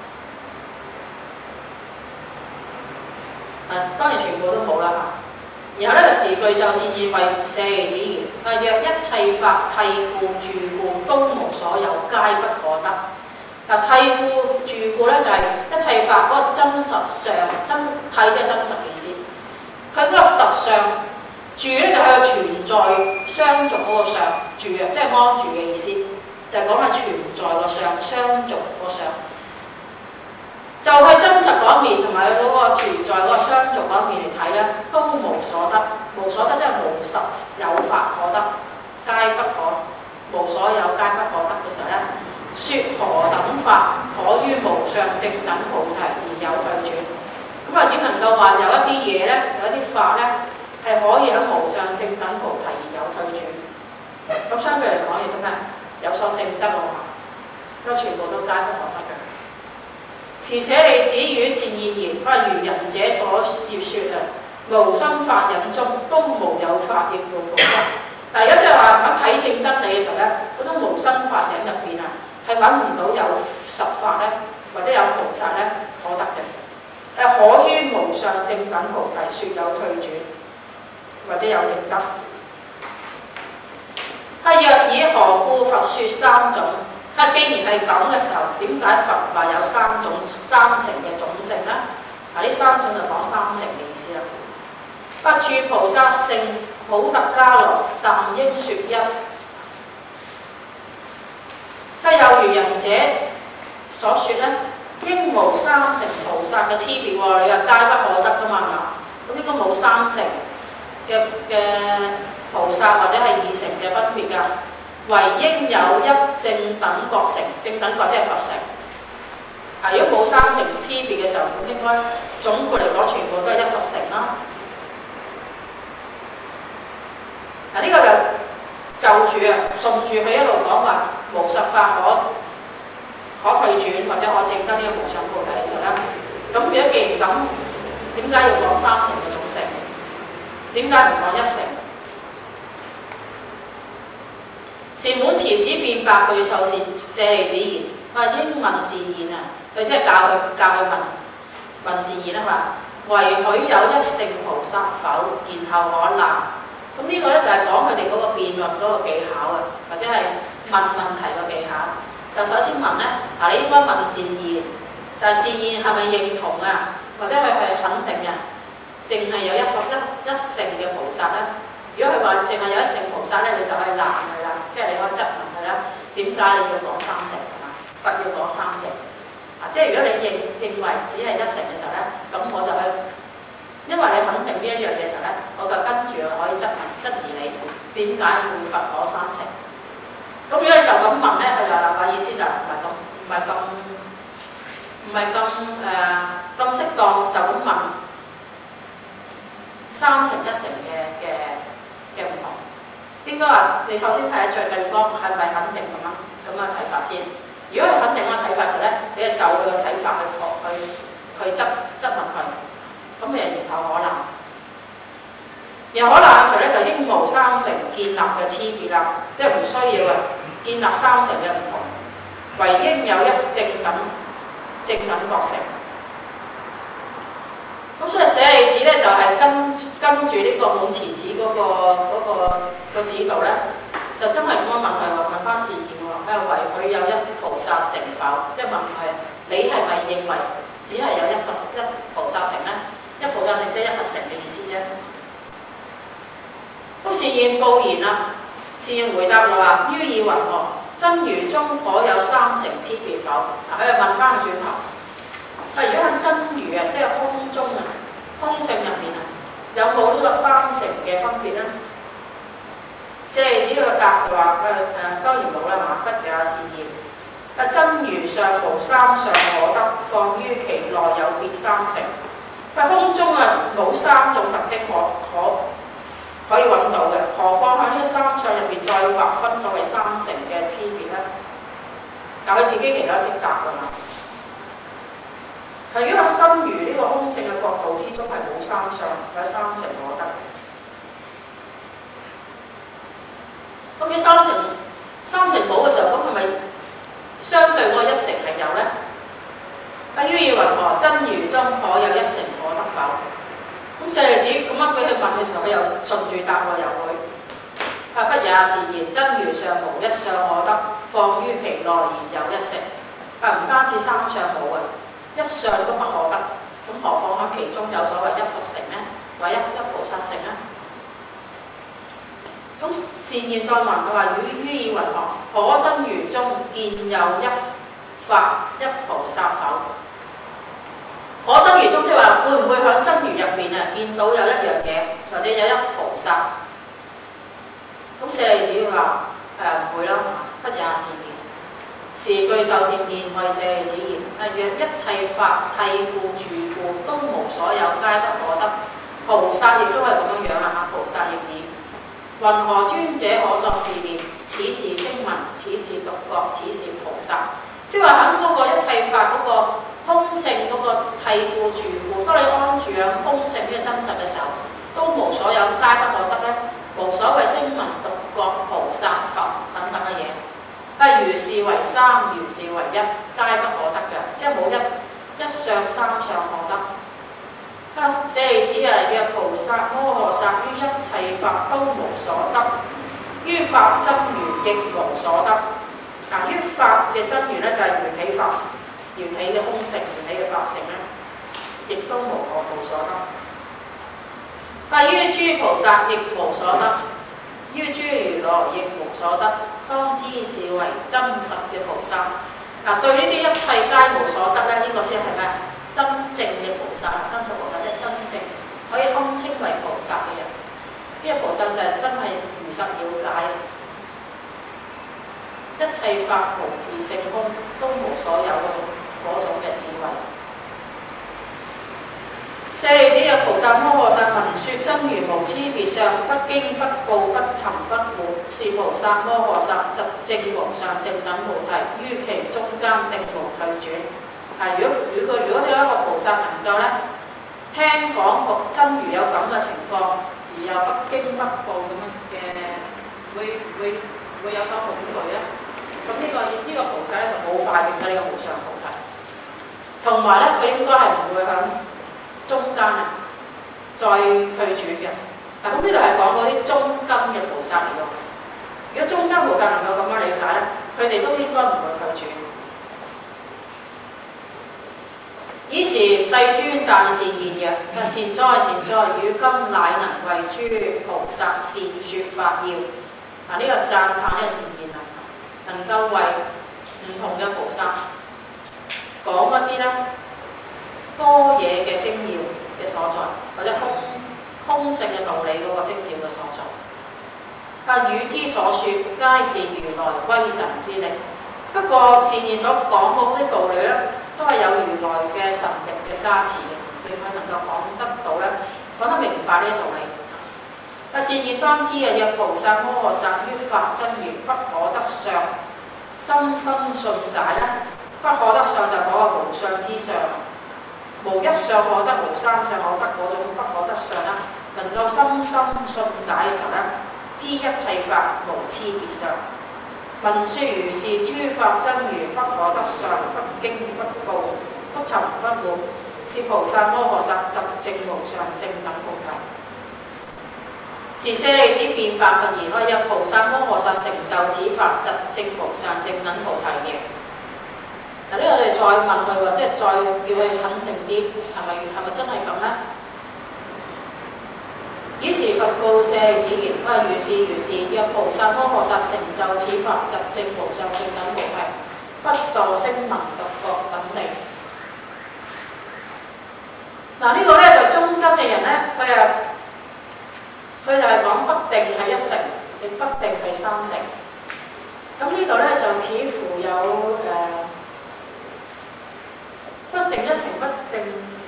啊，當然全部都冇啦嚇。然後呢個時句就是意為舍利子言：啊，若一切法諦故住故都無所有，皆不可得。嗱，諦故住故咧就係、是、一切法嗰個真實相，真諦即係真實意思。佢嗰個實相。住咧就係個存在相續嗰個相，住啊即係安住嘅意思，就係講係存在個相，相續個相，就係、是、真實嗰一面同埋佢嗰個存在嗰個相續嗰一面嚟睇咧，都無所得，無所得即係無實有法可得，皆不可，無所有皆不可得嘅時候咧，説何等法可於無上正等菩提而有退轉？咁啊點能夠話有一啲嘢咧，有一啲法咧？係可以喺無上正等菩提而有退轉，咁相對嚟講亦都咩？有所證得喎，因為全部都皆不可得嘅。是舍利子與善現言，不如仁者所說説啊，無生法忍中都無有法亦無菩薩。但係而家即係話喺睇證真理嘅時候咧，嗰種無生法忍入邊啊，係揾唔到有實法咧，或者有菩薩咧可得嘅。誒，可於無上正等菩提説有退轉。或者有證得，啊！若以何故佛説三種？啊！既然係咁嘅時候，點解佛話有三種三乘嘅種性咧？啊！呢三種就講三乘嘅意思啦。不住菩薩性普特伽羅，但應説一。啊！又如仁者所説咧，應無三乘菩薩嘅差別喎。你話皆不可得噶嘛？嗱，咁應該冇三乘嘅嘅菩薩或者係二乘嘅分別㗎，唯應有一正等覺乘，正等覺即係佛乘。啊，如果冇三乘差別嘅時候，咁應該總括嚟講，全部都係一佛乘啦。嗱、啊，呢、這個就就住啊，順住佢一路講話無實法可可退轉或者可證得呢個無上菩提嘅時候咧，咁如果既然咁，點解要講三乘嘅種性？點解唔講一乘？ 是滿慈子變白具受善舍利子言：啊，應問善言啊！佢即係教佢教佢問問善言啊嘛。唯許有一乘菩薩否？然後可難。咁呢個咧就係講佢哋嗰個辯論嗰個技巧啊，或者係問問題嘅技巧。就首先問咧，嗱，你應該問善言，就係、是、善言係咪認同啊？或者佢係肯定啊？淨係有一所一一乘嘅菩薩咧？如果佢話淨係有一乘菩薩咧，你就可以難佢啦，即係你可以質問佢啦。點解你要講三乘啊？佛要講三乘啊？即係如果你認認為只係一乘嘅時候咧，咁我就去，因為你肯定呢一樣嘢嘅時候咧，我就跟住可以質問質疑你點解會佛講三乘。咁如果你就咁問咧，佢就話意思就唔係咁唔係咁唔係咁誒咁適當就咁問三乘一乘嘅嘅嘅唔同。應該話你首先睇下最對方係咪肯定咁樣咁嘅睇法先。如果佢肯定嘅睇法時咧，你就就佢嘅睇法去去去質質問佢，咁誒然後可能，然後可能嘅時候咧就應無三乘建立嘅差別啦，即係唔需要啊建立三乘嘅唔同，唯應有一正等正等覺乘。咁所以舍利子咧就係、是、跟跟住呢個滿慈子嗰、那個嗰、那個那個指導咧，就真係咁樣問佢話問翻善言喎，係唯許有一菩薩乘否？即係問佢你係咪認為只係有一佛一菩薩乘咧？一菩薩乘即係一佛乘嘅意思啫。咁善言告言啦，善言回答就話：於意云何？真如中可有三乘差別否？嗱，佢就問翻個轉頭。啊！如果喺真如啊，即係空中啊，空性入面啊，有冇呢個三乘嘅分別咧？舍利子呢個答就話：誒、呃、誒，當然冇啦，嘛，不也是言。啊，真如上無三相可得，況於其內有別三乘。啊，空中啊冇三種特徵可可可以揾到嘅，何況喺呢個三相入邊再劃分所謂三乘嘅差別咧？但佢自己其實都識答㗎嘛。係如果喺真如呢個空性嘅角度之中係冇三相，有三乘可得。咁呢三乘三乘冇嘅時候，咁係咪相對嗰個一乘係有咧？啊，於意云何？真如中可有一乘可得否？咁舍利子咁樣俾佢問嘅時候，佢又順住答喎，又會啊，不也是言。真如上無一相可得，況於其內而有一乘。啊，唔單止三相冇啊！一相都不可得，咁何況喺其中有所謂一佛乘咧，或一一菩薩乘咧？咁善言再問佢話：於於意云何？可真如中見有一法一菩薩否？可真如中即係話會唔會喺真如入面啊見到有一樣嘢，或者有一菩薩？咁舍利子話：誒唔會啦，不也是言。是具受善言，為舍利子言。啊，若一切法諦故住故，都無所有，皆不可得。菩薩亦都係咁樣樣啦，菩薩亦然。云何尊者可作是念？此是聲聞，此是獨覺，此是菩薩。即係話喺嗰個一切法嗰個空性嗰個諦故住故，當你安住喺空性呢個真實嘅時候，都無所有，皆不可得咧。無所謂聲聞、獨覺、菩薩、佛等等嘅嘢。啊，如是為三，如是為一，皆不可得嘅，即係冇一一相三相可得。啊，舍利子啊，若菩薩摩訶薩於一切法都無所得，於法真如亦無所得。嗱、啊，於法嘅真如咧就係、是、緣起法、緣起嘅空性、緣起嘅法性咧，亦都無可無所得。啊，於諸菩薩亦無所得。於諸如來亦無所得，當知是為真實嘅菩薩。嗱、啊，對呢啲一切皆無所得咧，呢、這個先係咩？真正嘅菩薩，真實菩薩即係真正可以堪稱為菩薩嘅人。呢、這個菩薩就係真係如實了解，一切法無自性空，都無所有嗰種嘅智慧。舍利子嘅菩薩摩訶薩聞說真如無差別相，不驚不怖不尋不滿，是菩薩摩訶薩寂靜無上正等無題，於其中間定無退轉。係、啊、如果如果如果你有一個菩薩能夠咧，聽講真如有咁嘅情況，而又不驚不怖咁樣嘅，會會唔會有所恐懼咧？咁呢、這個呢、這個菩薩咧就冇快證得呢個無上菩提，同埋咧佢應該係唔會喺中間啊再退轉嘅。嗱，咁呢度係講嗰啲中間嘅菩薩嚟㗎。如果中間菩薩能夠咁樣理解咧，佢哋都應該唔會退轉。以時世尊讚善言曰：善哉善哉，汝今乃能為諸菩薩善說法要。嗱，呢個讚歎呢個善言啊，能夠為唔同嘅菩薩講一啲咧般若嘅精要嘅所在，或者空空性嘅道理嗰個精要嘅所在。但汝之所說，皆是如來威神之力。不過善言所講嗰啲道理咧，都係有如來嘅神力嘅加持嘅，佢佢能夠講得到咧，講得明白呢啲道理。啊，善言當知嘅，若菩薩摩訶薩於法真如不可得相，深深信解咧，不可得相就講個無相之相，無一相可得，無三相可得嗰種不可得相啦，能夠深深信解嘅時候咧，知一切法無差別相。聞說如是諸法真如不可得相，不經不報，不尋不滿，是菩薩摩訶薩寂證無上正等菩提。是舍利子便白佛言：若菩薩摩訶薩成就此法，寂證無上正等菩提嘅。嗱，呢個我哋再問佢喎，即係再叫佢肯定啲，係咪係咪真係咁咧？於是佛告舍利子言：啊，如是如是，若菩薩摩訶薩成就此法，寂證無上正等菩提，不墮聲聞獨覺等地。嗱，呢個咧就中間嘅人咧，佢啊佢就係講不定係一成，亦不定係三成。咁呢度咧就似乎有誒、呃、不定一成，不定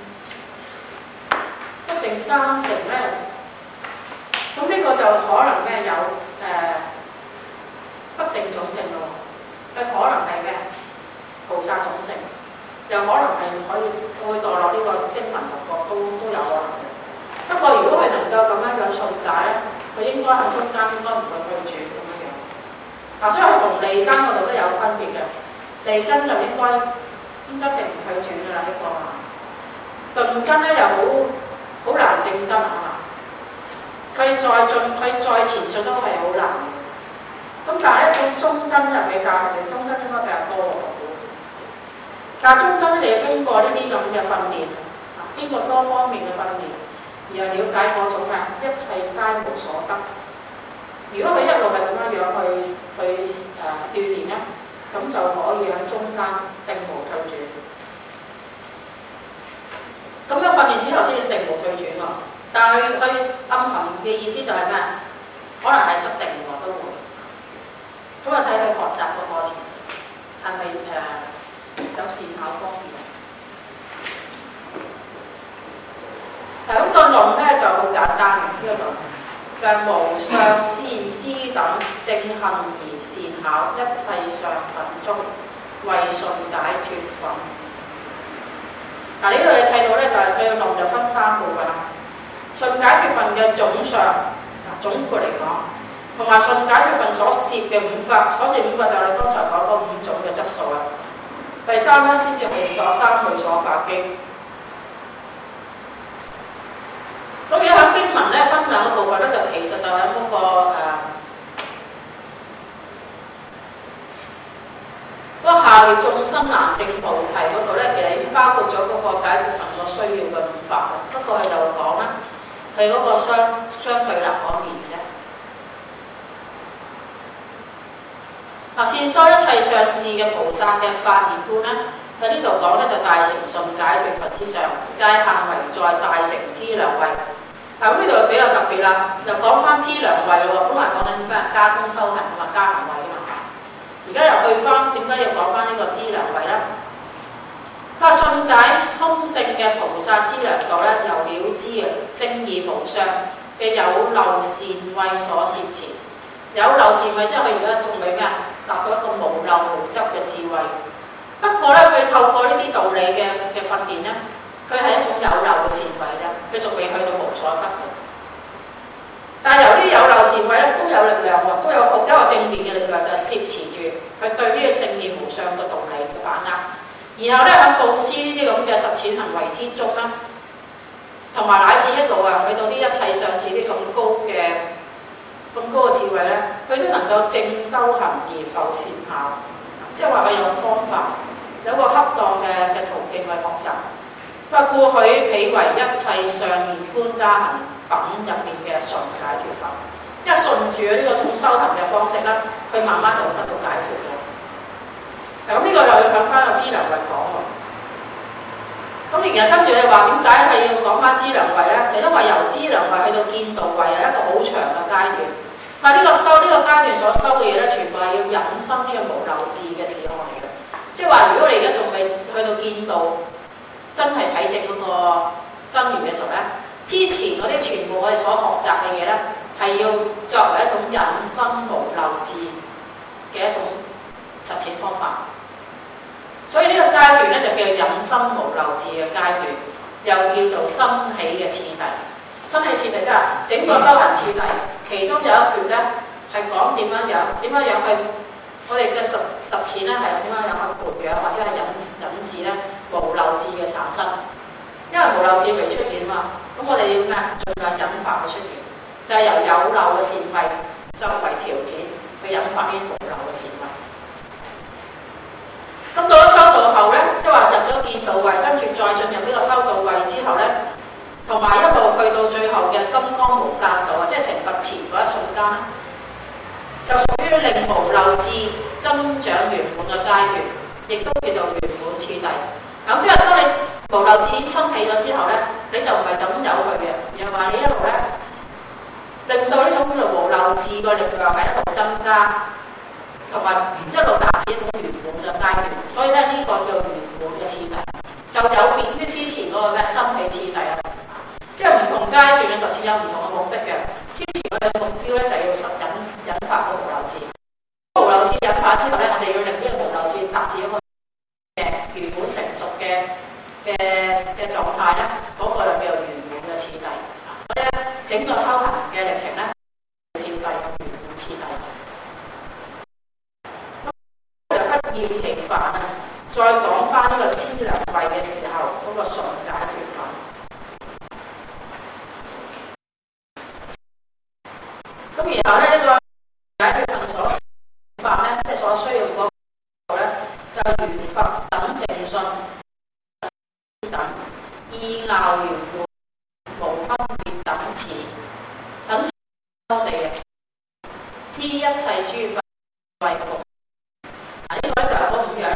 不定三成咧。咁呢個就可能咩有誒、呃、不定種性咯，佢可能係咩菩薩種性，又可能係可以會墮落呢個聲聞獨覺都都有可能嘅。不過如果佢能夠咁樣樣信解咧，佢應該喺中間應該唔會退轉咁樣樣。嗱，所以佢同利根嗰度都有分別嘅，利根就應該應該定唔退轉㗎啦呢個。頓根咧又好好難正根啊嘛。佢再進，佢再前進都係好難嘅。咁但係咧，到中根就比較，你中根應該比較多喎。但係中根你要經過呢啲咁嘅訓練，經過多方面嘅訓練，然後了解嗰種啊一切皆無所得。如果佢一路係咁樣樣去去誒、呃、鍛鍊咧，咁就可以喺中間定無退轉。咁樣訓練之後先至定無退轉喎。但係佢暗含嘅意思就係咩？可能係不定喎都會。咁啊睇佢學習個過程係咪誒有善巧方便？係咁個論咧就好簡單嘅，呢、這個論就係、是、無相先師等正行而善巧，一切上品中為順解脫分。嗱，呢度你睇到咧就係佢個論就分三部分啦。順解脫分嘅總相，嗱總括嚟講，同埋順解脫分所攝嘅五法，所攝五法就係你剛才講嗰五種嘅質素啦。第三咧先至係所三昧所化經。咁而家喺經文咧分兩個部分咧，就其實就喺嗰、那個誒嗰、呃、下列眾生難證菩提嗰度咧，其實已經包括咗嗰個解脫分所需要嘅五法嘅。不過佢就講啦。係嗰個相相對立方面啫。嗱，善修一切相智嘅菩薩嘅法而觀咧，喺呢度講咧就大乘順解脫分之上，界限為在大乘資糧位。嗱，咁呢度就比較特別啦，又講翻資糧位咯喎，本來講緊咩加工修行同埋加行位啊嘛，而家又去翻點解要講翻呢個資糧位咧？佢話順解空性嘅菩薩資糧道咧，由了知啊，聖義無相嘅有漏善慧所攝持。有漏善慧之後，佢而家仲未咩啊？達到一個無漏無執嘅智慧。不過咧，佢透過呢啲道理嘅嘅訓練咧，佢係一種有漏嘅善慧啫，佢仲未去到無所得嘅。但係由啲有漏善慧咧，都有力量喎，都有一個正面嘅力量慧咧，佢都能夠正修行而浮善巧，即係話佢有方法，有個恰當嘅嘅途徑去學習。不故許彼為一切上面觀家行品入邊嘅順解脫法，因為順住呢個種修行嘅方式咧，佢慢慢就得到解脫咗。咁呢個又要講翻個資糧位講喎。咁然後跟住你話點解係要講翻資糧位咧？就因為由資糧位去到見道位係一個好長嘅階段。但係呢個修呢、呢個階段所修嘅嘢咧，全部係要引生呢個無漏智嘅事項嚟嘅。即係話，如果你而家仲未去到見道，真係睇正嗰個真如嘅時候咧，之前嗰啲全部我哋所學習嘅嘢咧，係要作為一種引生無漏智嘅一種實踐方法。所以呢個階段咧就叫引生無漏智嘅階段，又叫做生起嘅次第。生起次第即係整個修行次第，其中有一段咧係講點樣樣，點樣樣去我哋嘅實實踐咧係點樣樣去培養或者係引引致咧無漏智嘅產生。因為無漏智未出現嘛，咁我哋要咩？盡量引發佢出現，就係、是、由有漏嘅善慧作為條件去引發呢無漏嘅善慧。咁到咗修道後咧，即係話入咗見道位，跟住再進入呢個修道位之後咧，同埋一路去到最後嘅金剛無間道啊，即係成佛前嗰一瞬間，就屬於令無漏智增長圓滿嘅階段，亦都叫做圓滿次第。咁即係當你無漏智生起咗之後咧，你就唔係就咁有佢嘅，而係話你一路咧令到呢種叫做無漏智個力量係一路增加，同埋一路達至一種圓滿嘅階段。所以咧呢、這個叫圓滿嘅次第，就有別於之前嗰個咩生起次第啊。即係唔同階段嘅實踐有唔同嘅目的嘅。之前我哋嘅目標咧就係要實引引發個無漏智，無漏智引發之後咧，我哋要令呢個無漏智達至一個嘅圓滿成熟嘅嘅嘅狀態咧，嗰、那個就叫做圓滿嘅次第。所以咧，整個修行嘅歷程咧，次第同圓滿次第。咁就不厭其煩啊！再講翻呢個資糧位嘅時候，嗰、那個順解脫法。咁然後咧，呢、這個解脫分所法咧，即係所需要嗰個咧，就係緣佛等正信等意樂圓滿無分別等持等持我哋嘅知一切諸法為服。啊，呢個咧就係嗰五樣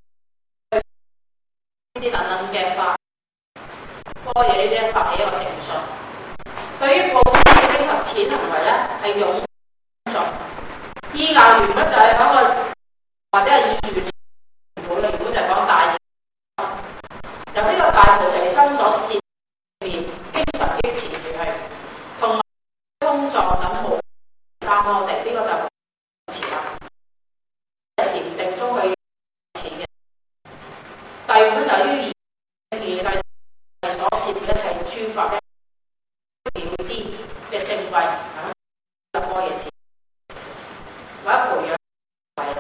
呢啲等等嘅法，般若呢啲法嘅一個正信。對於部分呢啲實踐行為咧，係勇做依賴原本就係講個或者係意願原本，原本就係講大慈由呢個大菩提心所攝面，經常堅持住係同埋空藏等無三摩地，呢、這個就係持啦。禪定中去持嘅第二本就係於二義所攝嘅一切諸法咧。了知嘅聖慧，入般若智，或者培養慧。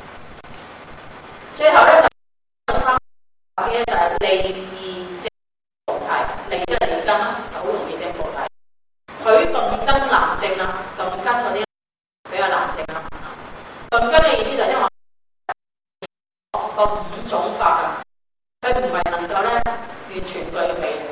最後咧就三嘅就係利義證菩提，利即係利根啦，就好容易證菩提。許頓根難證啊，頓根嗰啲比較難證啊。頓根嘅意思就係因為個五種法啊，佢唔係能夠咧完全具備。